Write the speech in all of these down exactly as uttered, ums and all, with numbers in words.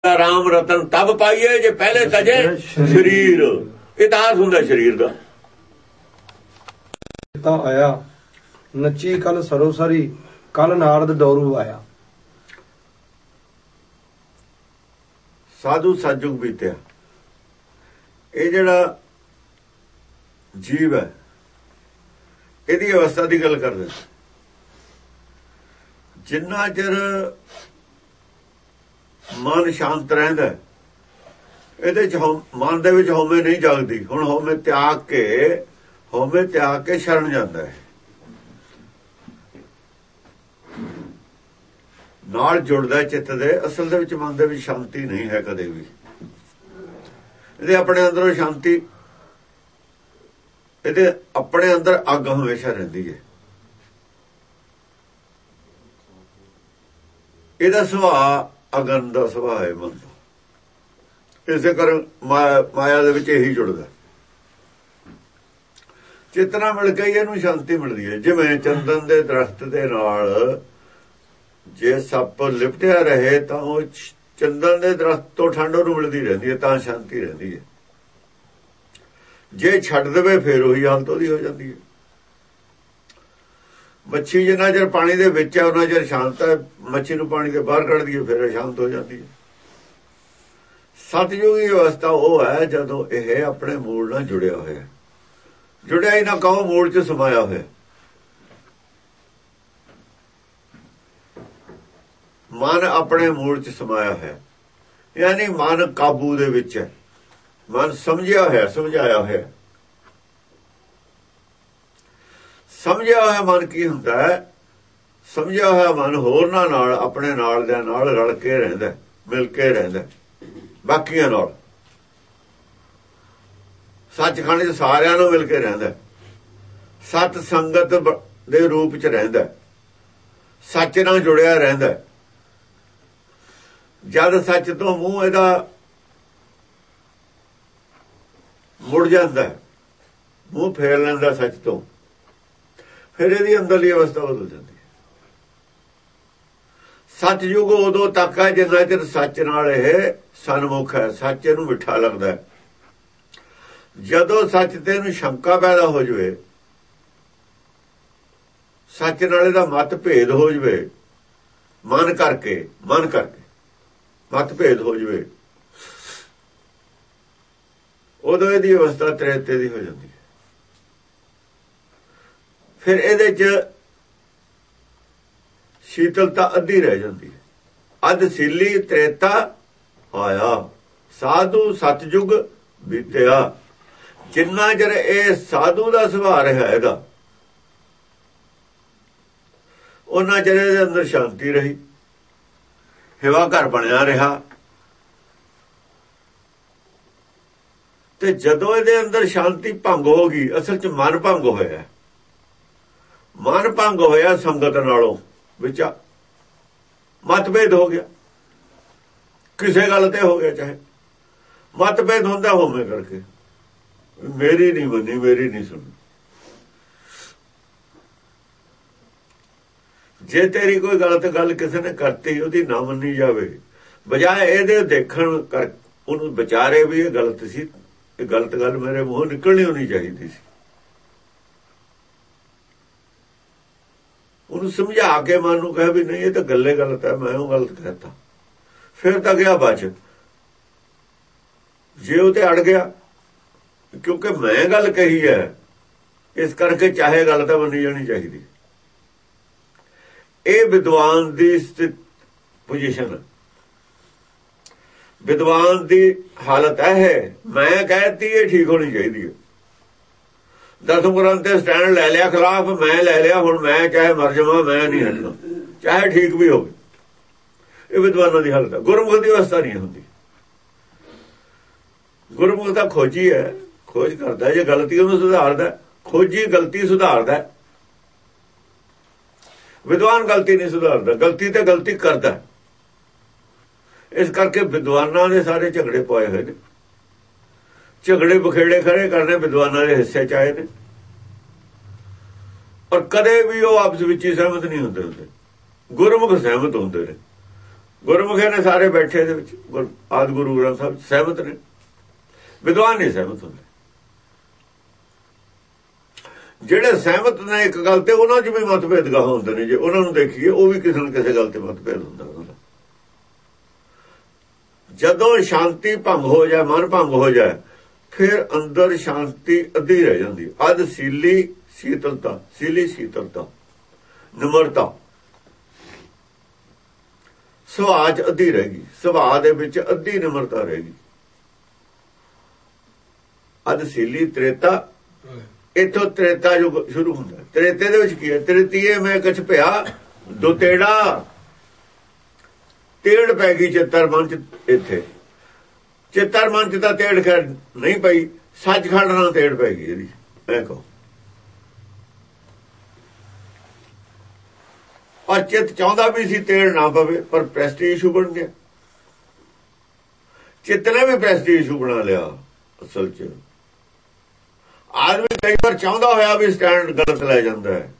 ਰਾਮ ਰਤਨ ਤਬ ਪਾਈਏ ਜੇ ਪਹਿਲੇ ਤਜੇ ਸਰੀਰ। ਇਤਿਹਾਸ ਹੁੰਦਾ ਸਰੀਰ ਦਾ। ਤਾਂ ਆਇਆ ਨੱਚੀ ਕੱਲ ਸਰੋਸਰੀ, ਕੱਲ ਨਾਰਦ ਡੋਰੂ ਆਇਆ। ਸਾਧੂ ਸਤਜੁਗ ਬੀਤਿਆ। ਇਹ ਜਿਹੜਾ ਜੀਵ ਹੈ ਇਹਦੀ ਅਵਸਥਾ ਦੀ ਗੱਲ ਕਰਦੇ। ਜਿੰਨਾ ਚਿਰ ਮਨ ਸ਼ਾਂਤ ਰਹਿੰਦਾ ਇਹਦੇ ਚ ਮਨ ਦੇ ਵਿੱਚ ਹਉਮੈ ਨਹੀਂ ਜਾਗਦੀ। ਹੁਣ ਹਉਮੈ ਤਿਆਗ ਕੇ ਹਉਮੈ ਤਿਆਗ ਕੇ ਸ਼ਰਨ ਜਾਂਦਾ ਹੈ, ਨਾਲ ਜੁੜਦਾ ਚਿੱਤ ਦੇ। ਅਸਲ ਦੇ ਵਿੱਚ ਮਨ ਦੇ ਵਿੱਚ ਸ਼ਾਂਤੀ ਨਹੀਂ ਹੈ ਕਦੇ ਵੀ। ਇਹਦੇ ਆਪਣੇ ਅੰਦਰੋਂ ਸ਼ਾਂਤੀ, ਇਹਦੇ ਆਪਣੇ ਅੰਦਰ ਅੱਗ ਹਮੇਸ਼ਾ ਰਹਿੰਦੀ ਹੈ। ਇਹਦਾ ਸੁਭਾਅ ਅਗਨ ਦਾ ਸੁਭਾਅ ਹੈ ਮਨ ਦਾ। ਇਸੇ ਕਾਰਨ ਮਾਇਆ ਦੇ ਵਿੱਚ ਇਹੀ ਜੁੜਦਾ। ਚੇਤਨਾ ਮਿਲ ਕੇ ਇਹਨੂੰ ਸ਼ਾਂਤੀ ਮਿਲਦੀ ਹੈ। ਜਿਵੇਂ ਚੰਦਨ ਦੇ ਦਰਖਤ ਦੇ ਨਾਲ ਜੇ ਸੱਪ ਲਿਪਟਿਆ ਰਹੇ ਤਾਂ ਉਹ ਚੰਦਨ ਦੇ ਦਰਖਤ ਤੋਂ ਠੰਡ ਉਹਨੂੰ ਮਿਲਦੀ ਰਹਿੰਦੀ ਹੈ, ਤਾਂ ਸ਼ਾਂਤੀ ਰਹਿੰਦੀ ਹੈ। ਜੇ ਛੱਡ ਦੇਵੇ ਫਿਰ ਉਹੀ ਹਾਲਤ ਉਹਦੀ ਹੋ ਜਾਂਦੀ ਹੈ। ਮੱਛੀ ਜਿੰਨਾ ਚਿਰ ਪਾਣੀ ਦੇ ਵਿੱਚ ਹੈ ਉਹਨਾਂ ਚਿਰ ਸ਼ਾਂਤ ਹੈ। ਮੱਛੀ ਨੂੰ ਪਾਣੀ ਦੇ ਬਾਹਰ ਕੱਢ ਦਈਏ ਫਿਰ ਸ਼ਾਂਤ ਹੋ ਜਾਂਦੀ ਹੈ। ਸਤਿਯੁਗੀ ਅਵਸਥਾ ਉਹ ਹੈ ਜਦੋਂ ਇਹ ਆਪਣੇ ਮੂਲ ਨਾਲ ਜੁੜਿਆ ਹੋਇਆ। ਜੁੜਿਆ ਹੀ ਨਾ ਕਹੋ, ਮੂਲ 'ਚ ਸਮਾਇਆ ਹੋਇਆ। ਮਨ ਆਪਣੇ ਮੂਲ 'ਚ ਸਮਾਇਆ ਹੈ, ਯਾਨੀ ਮਨ ਕਾਬੂ ਦੇ ਵਿੱਚ ਹੈ। ਮਨ ਸਮਝਿਆ ਹੋਇਆ, ਸਮਝਾਇਆ ਹੋਇਆ। ਸਮਝਿਆ ਹੋਇਆ ਮਨ ਕੀ ਹੁੰਦਾ ਹੈ? ਸਮਝਿਆ ਹੋਇਆ ਮਨ ਹੋਰਨਾਂ ਨਾਲ, ਆਪਣੇ ਨਾਲ ਦੇ ਨਾਲ ਰਲ ਕੇ ਰਹਿੰਦਾ, ਮਿਲ ਕੇ ਰਹਿੰਦਾ ਬਾਕੀਆਂ ਨਾਲ। ਸੱਚਖੰਡ 'ਚ ਸਾਰਿਆਂ ਨੂੰ ਮਿਲ ਕੇ ਰਹਿੰਦਾ, ਸਤ ਸੰਗਤ ਦੇ ਰੂਪ 'ਚ ਰਹਿੰਦਾ, ਸੱਚ ਨਾਲ ਜੁੜਿਆ ਰਹਿੰਦਾ। ਜਦ ਸੱਚ ਤੋਂ ਮੂੰਹ ਇਹਦਾ ਮੁੜ ਜਾਂਦਾ, ਮੂੰਹ ਫੇਰ ਲੈਂਦਾ ਸੱਚ ਤੋਂ, ਫਿਰ ਇਹਦੀ ਅੰਦਰਲੀ ਅਵਸਥਾ ਬਦਲ ਜਾਂਦੀ ਹੈ। ਸਤਿਯੁਗ ਉਦੋਂ ਤੱਕ ਹੈ ਜਿੰਨਾ ਚਿਰ ਸੱਚ ਨਾਲ ਇਹ ਸਨਮੁਖ ਹੈ, ਸੱਚ ਇਹਨੂੰ ਮਿੱਠਾ ਲੱਗਦਾ। ਜਦੋਂ ਸੱਚ ਤੇ ਇਹਨੂੰ ਸ਼ੰਕਾ ਪੈਦਾ ਹੋ ਜਾਵੇ, ਸੱਚ ਨਾਲ ਇਹਦਾ ਮਤ ਭੇਦ ਹੋ ਜਾਵੇ, ਮਨ ਕਰਕੇ ਮਨ ਕਰਕੇ ਮਤ ਭੇਦ ਹੋ ਜਾਵੇ, ਉਦੋਂ ਇਹਦੀ ਅਵਸਥਾ ਤ੍ਰੇਤੇ ਦੀ ਹੋ ਜਾਂਦੀ ਹੈ। ਫਿਰ ਇਹਦੇ 'ਚ ਸ਼ੀਤਲਤਾ ਅੱਧੀ ਰਹਿ ਜਾਂਦੀ ਹੈ। ਅੱਧ ਸੀਲੀ ਤ੍ਰੇਤਾ ਆਇਆ, ਸਾਧੂ ਸਤਜੁਗ ਬੀਤਿਆ। ਜਿੰਨਾ ਚਿਰ ਇਹ ਸਾਧੂ ਦਾ ਸੁਭਾਅ ਰਿਹਾ ਇਹਦਾ, ਉਹਨਾਂ ਚਿਰ ਇਹਦੇ ਅੰਦਰ ਸ਼ਾਂਤੀ ਰਹੀ, ਹਿਵਾ ਘਰ ਬਣਿਆ ਰਿਹਾ। ਤੇ ਜਦੋਂ ਇਹਦੇ ਅੰਦਰ ਸ਼ਾਂਤੀ ਭੰਗ ਹੋ ਗਈ, ਅਸਲ 'ਚ ਮਨ ਭੰਗ ਹੋਇਆ। ਮਨ ਭੰਗ ਹੋਇਆ ਸੰਗਤ ਨਾਲੋਂ, ਵਿੱਚ ਮਤਭੇਦ ਹੋ ਗਿਆ, ਕਿਸੇ ਗੱਲ ਤੇ ਹੋ ਗਿਆ। ਚਾਹੇ ਮਤਭੇਦ ਹੁੰਦਾ ਹੋਵੇ ਕਰਕੇ, ਮੇਰੀ ਨਹੀਂ ਮੰਨੀ, ਮੇਰੀ ਨਹੀਂ ਸੁਣੀ। ਜੇ ਤੇਰੀ ਕੋਈ ਗਲਤ ਗੱਲ ਕਿਸੇ ਨੇ ਕਰਤੀ, ਉਹਦੀ ਨਾ ਮੰਨੀ ਜਾਵੇ, ਬਜਾਏ ਇਹਦੇ ਦੇਖਣ ਕਰ ਉਹਨੂੰ ਵਿਚਾਰੇ ਵੀ ਇਹ ਗਲਤ ਸੀ, ਇਹ ਗਲਤ ਗੱਲ ਮੇਰੇ ਮੂੰਹੋਂ ਨਿਕਲਣੀ ਹੋਣੀ ਚਾਹੀਦੀ ਸੀ। ਉਹਨੂੰ ਸਮਝਾ ਕੇ ਮਨ ਨੂੰ ਕਹੇ ਵੀ ਨਹੀਂ ਇਹ ਤਾਂ ਗੱਲੇ ਗਲਤ ਹੈ, ਮੈਂ ਉਹ ਗਲਤ ਕਹਿਤਾ, ਫਿਰ ਤਾਂ ਗਿਆ ਬਚ। ਜੇ ਉਹ ਤੇ ਅੜ ਗਿਆ, ਕਿਉਂਕਿ ਮੈਂ ਗੱਲ ਕਹੀ ਹੈ ਇਸ ਕਰਕੇ ਚਾਹੇ ਗੱਲ ਤਾਂ ਮੰਨੀ ਜਾਣੀ ਚਾਹੀਦੀ। ਇਹ ਵਿਦਵਾਨ ਦੀ ਸਥਿਤ ਪੋਜੀਸ਼ਨ, ਵਿਦਵਾਨ ਦੀ ਹਾਲਤ ਹੈ। ਮੈਂ ਕਹਿਤੀ ਇਹ ਠੀਕ ਹੋਣੀ ਚਾਹੀਦੀ ਹੈ। ਦਸਮ ਗ੍ਰੰਥ ਤੇ ਸਟੈਂਡ ਲੈ ਲਿਆ ਖਿਲਾਫ, ਮੈਂ ਲੈ ਲਿਆ, ਹੁਣ ਮੈਂ ਚਾਹੇ ਮਰ ਜਾਵਾਂ, ਮੈਂ ਨਹੀਂ ਹਟਣਾ, ਚਾਹੇ ਠੀਕ ਵੀ ਹੋਵੇ। ਇਹ ਵਿਦਵਾਨਾਂ ਦੀ ਹਾਲਤ ਹੈ। ਗੁਰਮੁਖ ਦੀ ਅਵਸਥਾ ਨਹੀਂ ਹੁੰਦੀ। ਗੁਰਮੁਖ ਦਾ ਖੋਜੀ ਹੈ, ਖੋਜ ਕਰਦਾ, ਜੇ ਗਲਤੀ ਉਹਨੂੰ ਸੁਧਾਰਦਾ। ਖੋਜੀ ਗਲਤੀ ਸੁਧਾਰਦਾ, ਵਿਦਵਾਨ ਗਲਤੀ ਨਹੀਂ ਸੁਧਾਰਦਾ, ਗਲਤੀ ਤੇ ਗਲਤੀ ਕਰਦਾ। ਇਸ ਕਰਕੇ ਵਿਦਵਾਨਾਂ ਦੇ ਸਾਰੇ ਝਗੜੇ ਪਏ ਹੋਏ ਨੇ। ਝਗੜੇ ਬਖੇੜੇ ਖੜੇ ਕਰਨੇ ਵਿਦਵਾਨਾਂ ਦੇ ਹਿੱਸੇ ਚ ਆਏ ਨੇ, ਔਰ ਕਦੇ ਵੀ ਉਹ ਆਪਸ ਵਿੱਚ ਹੀ ਸਹਿਮਤ ਨਹੀਂ ਹੁੰਦੇ ਹੁੰਦੇ। ਗੁਰਮੁਖ ਸਹਿਮਤ ਹੁੰਦੇ ਨੇ। ਗੁਰਮੁਖੇ ਨੇ ਸਾਰੇ ਬੈਠੇ ਦੇ ਵਿੱਚ ਆਦਿ ਗੁਰੂ ਗ੍ਰੰਥ ਸਾਹਿਬ ਸਹਿਮਤ ਨੇ, ਵਿਦਵਾਨ ਨਹੀਂ ਸਹਿਮਤ ਹੁੰਦੇ। ਜਿਹੜੇ ਸਹਿਮਤ ਨੇ ਇੱਕ ਗੱਲ ਤੇ ਉਹਨਾਂ 'ਚ ਵੀ ਮਤਭੇਦ ਗਾ ਹੁੰਦੇ ਨੇ। ਜੇ ਉਹਨਾਂ ਨੂੰ ਦੇਖੀਏ ਉਹ ਵੀ ਕਿਸੇ ਨਾ ਕਿਸੇ ਗੱਲ ਤੇ ਮਤਭੇਦ ਹੁੰਦਾ ਉਹਨਾਂ ਦਾ। ਜਦੋਂ ਸ਼ਾਂਤੀ ਭੰਗ ਹੋ ਜਾਏ, ਮਨ ਭੰਗ ਹੋ ਜਾਏ, ਫਿਰ ਅੰਦਰ ਸ਼ਾਂਤੀ ਅੱਧੀ ਰਹਿ ਜਾਂਦੀ। ਅਧ ਸੀਲੀ ਸ਼ੀਤਲਤਾ, ਸੀਲੀ ਸ਼ੀਤਲਤਾ, ਨਿਮਰਤਾ ਸੁਭਾਅ 'ਚ ਅੱਧੀ ਰਹਿ ਗਈ। ਸੁਭਾਅ ਦੇ ਵਿੱਚ ਅੱਧੀ ਨਿਮਰਤਾ ਰਹਿ ਗਈ। ਅਧ ਸੀਲੀ ਤ੍ਰੇਤਾ, ਇੱਥੋਂ ਤ੍ਰੇਤਾ ਯੁੱਗ ਸ਼ੁਰੂ ਹੁੰਦਾ। ਤ੍ਰੇਤੇ ਦੇ ਵਿੱਚ ਕੀ ਹੈ? ਤ੍ਰਿਤੀਏ ਮੈਂ ਕਛ ਭਿਆ ਦੋ ਤੇੜਾ, ਤੇੜ ਪੈ ਗਈ ਚਿੱਤਰ ਮਨ 'ਚ। ਇੱਥੇ ਚਿੱਤਰ ਮਨ 'ਚ ਤਾਂ ਤੇੜ ਖੈਰ ਨਹੀਂ ਪਈ, ਸੱਚਖੰਡ ਨਾਲ ਤੇੜ ਪੈ ਗਈ ਇਹਦੀ। ਐ ਕਹੋ ਔਰ ਚਿੱਤ ਚਾਹੁੰਦਾ ਵੀ ਸੀ ਤੇੜ ਨਾ ਪਵੇ, ਪਰ ਪ੍ਰੈਸਟੀਜ ਇਸ਼ੂ ਬਣ ਗਿਆ। ਚਿੱਤ ਨੇ ਵੀ ਪ੍ਰੈਸਟੀਜ ਇਸ਼ੂ ਬਣਾ ਲਿਆ। ਅਸਲ 'ਚ ਆਦਮੀ ਕਈ ਵਾਰ ਚਾਹੁੰਦਾ ਹੋਇਆ ਵੀ ਸਟੈਂਡ ਗਲਤ ਲੈ ਜਾਂਦਾ ਹੈ,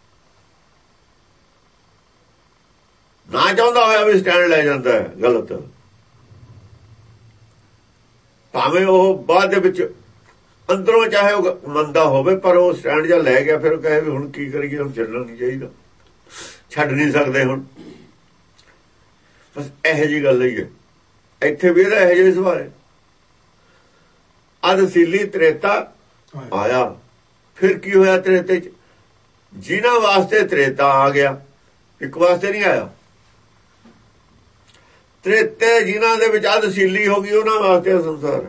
ਨਾ ਚਾਹੁੰਦਾ ਹੋਇਆ ਵੀ ਸਟੈਂਡ ਲੈ ਜਾਂਦਾ ਹੈ ਗਲਤ। ਭਾਵੇਂ ਉਹ ਬਾਅਦ ਦੇ ਵਿੱਚ ਅੰਦਰੋਂ ਚਾਹੇ ਉਹ ਮੰਦਾ ਹੋਵੇ, ਪਰ ਉਹ ਸਟੈਂਡ ਜਾਂ ਲੈ ਗਿਆ, ਫਿਰ ਉਹ ਕਹੇ ਵੀ ਹੁਣ ਕੀ ਕਰੀਏ, ਹੁਣ ਛੱਡਣਾ ਨਹੀਂ ਚਾਹੀਦਾ, ਛੱਡ ਨਹੀਂ ਸਕਦੇ ਹੁਣ। ਬਸ ਇਹੋ ਜਿਹੀ ਗੱਲ ਹੀ ਹੈ। ਇੱਥੇ ਵੀ ਇਹਦਾ ਇਹੋ ਜਿਹੇ ਸਵਾਲ ਹੈ। ਅਧ ਸੀਲੀ ਤ੍ਰੇਤਾ ਆਇਆ। ਫਿਰ ਕੀ ਹੋਇਆ ਤ੍ਰੇਤੇ 'ਚ? ਜਿਨ੍ਹਾਂ ਵਾਸਤੇ ਤ੍ਰੇਤਾ ਆ ਗਿਆ, ਇੱਕ ਵਾਸਤੇ ਨਹੀਂ ਆਇਆ। ਤ੍ਰੇਤੇ ਜਿਨ੍ਹਾਂ ਦੇ ਵਿੱਚ ਅਧ ਸੀਲੀ ਹੋ ਗਈ, ਉਹਨਾਂ ਵਾਸਤੇ ਸੰਸਾਰ,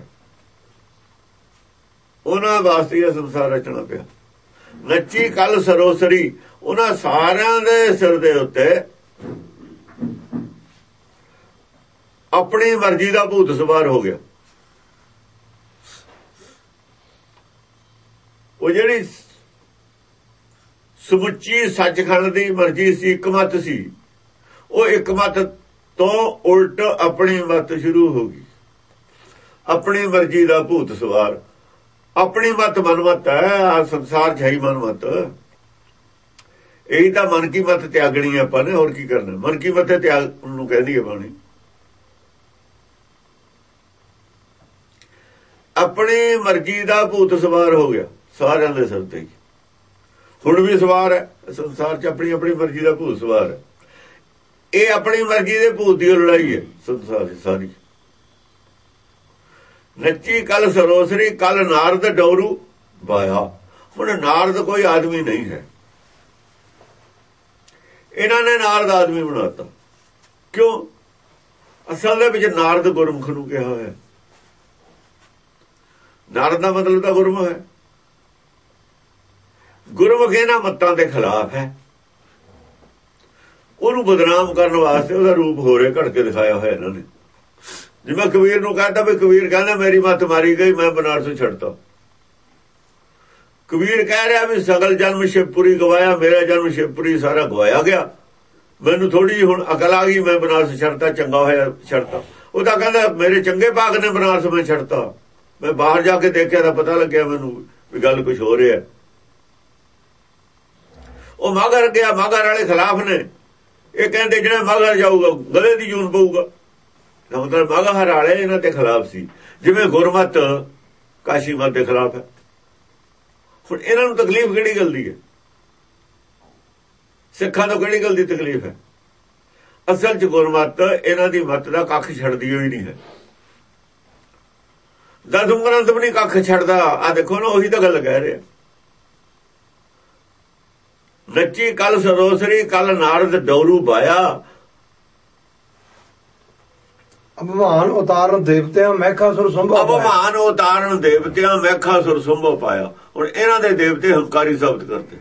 ਉਹਨਾਂ ਵਾਸਤੇ ਇਹ ਸੰਸਾਰ ਰਚਣਾ ਪਿਆ। ਨੱਚੀ ਕੱਲ ਸਰੋਸਰੀ, ਉਹਨਾਂ ਸਾਰਿਆਂ ਦੇ ਸਿਰ ਦੇ ਉੱਤੇ ਆਪਣੀ ਮਰਜ਼ੀ ਦਾ ਭੂਤ ਸਵਾਰ ਹੋ ਗਿਆ। ਉਹ ਜਿਹੜੀ ਸਮੁੱਚੀ ਸੱਚਖੰਡ ਦੀ ਮਰਜ਼ੀ ਸੀ, ਇੱਕ ਮਤ ਸੀ, ਉਹ ਇੱਕ ਮਤ ਤੋਂ ਉਲਟ ਆਪਣੀ ਮਤ ਸ਼ੁਰੂ ਹੋ ਗਈ। ਆਪਣੀ ਮਰਜ਼ੀ ਦਾ ਭੂਤ ਸਵਾਰ। ਆਪਣੀ ਮਤ ਮਨਮਤ ਹੈ। ਆ ਸੰਸਾਰ 'ਚ ਹੈ ਹੀ ਮਨਮਤ। ਇਹੀ ਤਾਂ ਮਨ ਕੀ ਮਤ ਤਿਆਗਣੀ ਆਪਾਂ ਨੇ, ਹੋਰ ਕੀ ਕਰਨਾ। ਮਨ ਕੀ ਮਤ ਤਿਆਗ ਨੂੰ ਕਹਿੰਦੀ ਹੈ ਬਾਣੀ। ਆਪਣੀ ਮਰਜ਼ੀ ਦਾ ਭੂਤ ਸਵਾਰ ਹੋ ਗਿਆ ਸਾਰਿਆਂ ਦੇ ਸਿਰ ਤੇ। ਹੁਣ ਵੀ ਸਵਾਰ ਹੈ ਸੰਸਾਰ 'ਚ, ਆਪਣੀ ਆਪਣੀ ਮਰਜ਼ੀ ਦਾ ਭੂਤ ਸਵਾਰ ਹੈ। ਇਹ ਆਪਣੀ ਮਰਜ਼ੀ ਦੇ ਭੂਤ ਦੀ ਲੜਾਈ ਹੈ ਸੰਸਾਰ ਦੀ ਸਾਰੀ। ਨੱਚੀ ਕੱਲ ਸਰੋਸਰੀ, ਕੱਲ ਨਾਰਦ ਡੋਰੂ ਬਾਇਆ। ਹੁਣ ਨਾਰਦ ਕੋਈ ਆਦਮੀ ਨਹੀਂ ਹੈ, ਇਹਨਾਂ ਨੇ ਨਾਰਦ ਆਦਮੀ ਬਣਾਤਾ। ਕਿਉਂ? ਅਸਲ ਦੇ ਵਿੱਚ ਨਾਰਦ ਗੁਰਮੁਖ ਨੂੰ ਕਿਹਾ ਹੋਇਆ। ਨਾਰਦ ਦਾ ਮਤਲਬ ਤਾਂ ਗੁਰਮੁਖ ਹੈ। ਗੁਰਮੁਖ ਇਹਨਾਂ ਮੱਤਾਂ ਦੇ ਖਿਲਾਫ ਹੈ। ਉਹਨੂੰ ਬਦਨਾਮ ਕਰਨ ਵਾਸਤੇ ਉਹਦਾ ਰੂਪ ਹੋ ਰਿਹਾ ਘੜ ਕੇ ਦਿਖਾਇਆ ਹੋਇਆ ਇਹਨਾਂ ਨੇ। ਜਿਵੇਂ ਕਬੀਰ ਨੂੰ ਕਹਿੰਦਾ ਵੀ ਕਬੀਰ ਕਹਿੰਦਾ ਮੇਰੀ ਮੱਤ ਮਾਰੀ ਗਈ, ਮੈਂ ਬਨਾਰਸ ਛੱਡਤਾ। ਕਬੀਰ ਕਹਿ ਰਿਹਾ ਵੀ ਸਗਲ ਜਨਮ ਸ਼ਿਵਪੁਰੀ ਗਵਾਇਆ, ਮੇਰਾ ਜਨਮ ਸ਼ਿਵਪੁਰੀ ਸਾਰਾ ਗਵਾਇਆ ਗਿਆ। ਮੈਨੂੰ ਥੋੜੀ ਜਿਹੀ ਹੁਣ ਅਕਲ ਆ ਗਈ, ਮੈਂ ਬਨਾਰਸ ਛੱਡਤਾ, ਚੰਗਾ ਹੋਇਆ ਛੱਡਤਾ। ਉਹ ਤਾਂ ਕਹਿੰਦਾ ਮੇਰੇ ਚੰਗੇ ਭਾਗ ਨੇ ਬਨਾਰਸ ਮੈਂ ਛੱਡਤਾ। ਮੈਂ ਬਾਹਰ ਜਾ ਕੇ ਦੇਖਿਆ ਤਾਂ ਪਤਾ ਲੱਗਿਆ ਮੈਨੂੰ ਵੀ ਗੱਲ ਕੁਝ ਹੋ ਰਿਹਾ। ਉਹ ਮਗਰ ਗਿਆ, ਮਗਰ ਵਾਲੇ ਖਿਲਾਫ ਨੇ। ਇਹ ਕਹਿੰਦੇ ਜਿਹੜਾ ਮਗਰ ਜਾਊਗਾ ਗਲੇ ਦੀ ਜੂਨ ਪਊਗਾ। ਮਤਲਬ ਮਗਰ ਵਾਲੇ ਇਹਨਾਂ ਦੇ ਖਿਲਾਫ ਸੀ, ਜਿਵੇਂ ਗੁਰਮਤ ਕਾਸ਼ੀ ਮਤ ਦੇ ਖਿਲਾਫ ਹੈ। ਹੁਣ ਇਹਨਾਂ ਨੂੰ ਤਕਲੀਫ ਕਿਹੜੀ ਗੱਲ ਦੀ ਹੈ? ਸਿੱਖਾਂ ਨੂੰ ਕਿਹੜੀ ਗੱਲ ਦੀ ਤਕਲੀਫ ਹੈ? ਅਸਲ 'ਚ ਗੁਰਮਤ ਇਹਨਾਂ ਦੀ ਮਤ ਦਾ ਕੱਖ ਛੱਡਦੀ ਹੋਈ ਨਹੀਂ ਹੈ। ਦਸਮ ਗ੍ਰੰਥ ਵੀ ਨਹੀਂ ਕੱਖ ਛੱਡਦਾ। ਆ ਦੇਖੋ ਨਾ, ਉਹੀ ਤਾਂ ਗੱਲ ਕਹਿ ਰਿਹਾ। ਨੱਚੀ ਕੱਲ ਸਰੋਸਰੀ, ਕੱਲ ਨਾਰਦ ਡੋਰੂ ਬਾਇਆ। ਅਭਿਮਾਨ ਉਤਾਰਨ ਦੇਵਤਿਆਂ ਮੈਖਾ ਸੁਰ ਸੰਭੋ। ਅਭਿਮਾਨ ਉਤਾਰਨ ਦੇਵਤਿਆਂ ਮੈਖਾ ਸੁਰ ਸੰਭੋ ਪਾਇਆ। ਹੁਣ ਇਹਨਾਂ ਦੇ ਦੇਵਤੇ ਹੰਕਾਰੀ ਸ਼ਬਦ ਕਰਦੇ।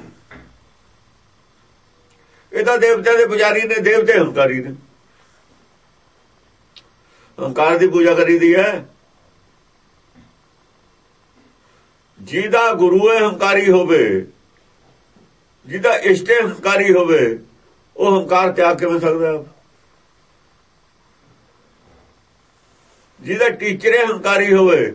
ਇਹ ਤਾਂ ਦੇਵਤਿਆਂ ਦੇ ਪੁਜਾਰੀ ਨੇ, ਦੇਵਤੇ ਹੰਕਾਰੀ ਨੇ। ਹੰਕਾਰ ਦੀ ਪੂਜਾ ਕਰੀਦੀ ਹੈ। ਜਿਹਦਾ ਗੁਰੂ ਹੈ ਹੰਕਾਰੀ ਹੋਵੇ, ਜਿਹਦਾ ਇਸ਼ਟ ਹੰਕਾਰੀ ਹੋਵੇ, ਉਹ ਹੰਕਾਰ ਤਿਆਗ ਕਿਵੇਂ ਸਕਦਾ? ਜਿਹਦਾ ਟੀਚਰ ਹੰਕਾਰੀ ਹੋਵੇ,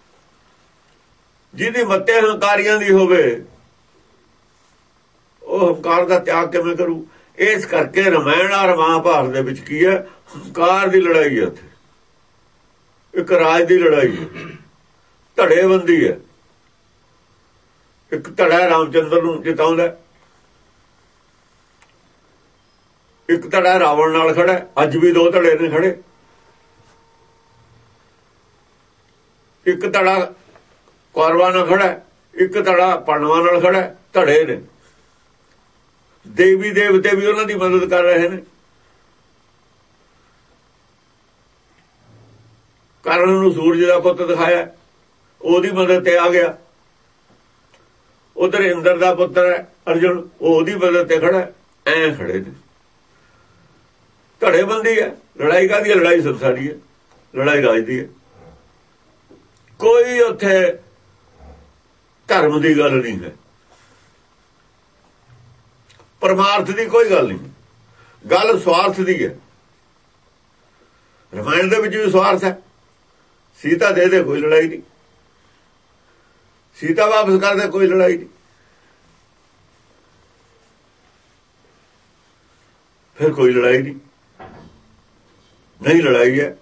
ਜਿਹਦੀ ਮੱਤੇ ਹੰਕਾਰੀਆਂ ਦੀ ਹੋਵੇ, ਉਹ ਹੰਕਾਰ ਦਾ ਤਿਆਗ ਕਿਵੇਂ ਕਰੂ? ਇਸ ਕਰਕੇ ਰਮਾਇਣ ਔਰ ਮਹਾਭਾਰਤ ਦੇ ਵਿੱਚ ਕੀ ਹੈ? ਹੰਕਾਰ ਦੀ ਲੜਾਈ ਹੈ। ਉੱਥੇ ਇੱਕ ਰਾਜ ਦੀ ਲੜਾਈ ਹੈ, ਧੜੇਬੰਦੀ ਹੈ। ਇੱਕ ਧੜਾ ਰਾਮਚੰਦਰ ਨੂੰ ਜਿਤਾਉਂਦਾ, ਇੱਕ ਧੜਾ ਰਾਵਣ ਨਾਲ ਖੜਾ। ਅੱਜ ਵੀ ਦੋ ਧੜੇ ਨੇ ਖੜੇ। ਇੱਕ ਧੜਾ ਕੌਰਵਾਂ ਨਾਲ ਖੜਾ, ਇੱਕ ਧੜਾ ਪਾਂਡਵਾਂ ਨਾਲ ਖੜਾ। ਧੜੇ ਨੇ। ਦੇਵੀ ਦੇਵਤੇ ਵੀ ਉਹਨਾਂ ਦੀ ਮਦਦ ਕਰ ਰਹੇ ਨੇ। ਕਰਨ ਨੂੰ ਸੂਰਜ ਦਾ ਪੁੱਤ ਦਿਖਾਇਆ, ਉਹਦੀ ਮਦਦ ਤੇ ਆ ਗਿਆ। ਉਧਰ ਇੰਦਰ ਦਾ ਪੁੱਤਰ ਹੈ ਅਰਜੁਨ, ਉਹ ਉਹਦੀ ਮਦਦ ਤੇ ਖੜਾ। ਐ ਖੜੇ ਨੇ। ਧੜੇਬੰਦੀ ਹੈ। ਲੜਾਈ ਕਾਹਦੀ ਹੈ? ਲੜਾਈ ਸੰਸਾਰੀ ਹੈ, ਲੜਾਈ ਰਾਜ ਦੀ ਹੈ। ਕੋਈ ਉੱਥੇ ਧਰਮ ਦੀ ਗੱਲ ਨਹੀਂ ਹੈ, ਪਰਮਾਰਥ ਦੀ ਕੋਈ ਗੱਲ ਨਹੀਂ। ਗੱਲ ਸਵਾਰਥ ਦੀ ਹੈ। ਰਮਾਇਣ ਦੇ ਵਿੱਚ ਵੀ ਸਵਾਰਥ ਹੈ। ਸੀਤਾ ਦੇ ਦੇ, ਕੋਈ ਲੜਾਈ ਨਹੀਂ। ਸੀਤਾ ਵਾਪਸ ਕਰਦੇ, ਕੋਈ ਲੜਾਈ ਨਹੀਂ। ਫਿਰ ਕੋਈ ਲੜਾਈ ਨਹੀਂ। ਨਹੀਂ ਲੜਾਈ ਹੈ।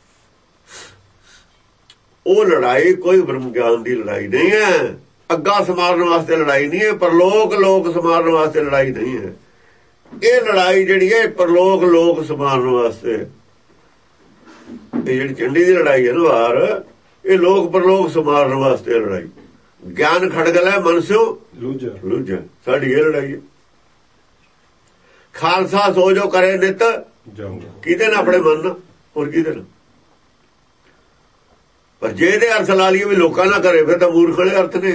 ਉਹ ਲੜਾਈ ਕੋਈ ਬ੍ਰਹਮ ਗਿਆਨ ਦੀ ਲੜਾਈ ਨਹੀਂ ਹੈ। ਅੱਗਾ ਸਮਾਰਨ ਵਾਸਤੇ ਲੜਾਈ ਨਹੀਂ ਹੈ। ਪਰਲੋਕ ਲੋਕ ਸਮਾਰਨ ਵਾਸਤੇ ਲੜਾਈ ਨਹੀਂ ਹੈ। ਇਹ ਲੜਾਈ ਜਿਹੜੀ ਹੈ ਪਰਲੋਕ ਲੋਕ ਸਮਾਰਨ ਵਾਸਤੇ। ਇਹ ਜਿਹੜੀ ਚੰਡੀ ਦੀ ਲੜਾਈ ਹੈ ਨਾ ਵਾਰ, ਇਹ ਲੋਕ ਪਰਲੋਕ ਸਮਾਰਨ ਵਾਸਤੇ ਲੜਾਈ। ਗਿਆਨ ਖੜਗਲ ਹੈ, ਮਨਸਿਓ ਲੂਝਾ ਲੂਝਾ। ਸਾਡੀ ਇਹ ਲੜਾਈ ਹੈ। ਖਾਲਸਾ ਸੋ ਜੋ ਕਰੇ ਨਿਤ ਕਿਹਦੇ ਨਾਲ? ਆਪਣੇ ਮਨ ਨਾਲ। ਹੋਰ ਕਿਹਦੇ ਨਾਲ? ਪਰ ਜੇ ਇਹਦੇ ਅਰਥ ਲਾ ਲਈਏ ਵੀ ਲੋਕਾਂ ਨਾਲ ਕਰੇ, ਫਿਰ ਤਾਂ ਮੂਰਖ ਵਾਲੇ ਅਰਥ ਨੇ।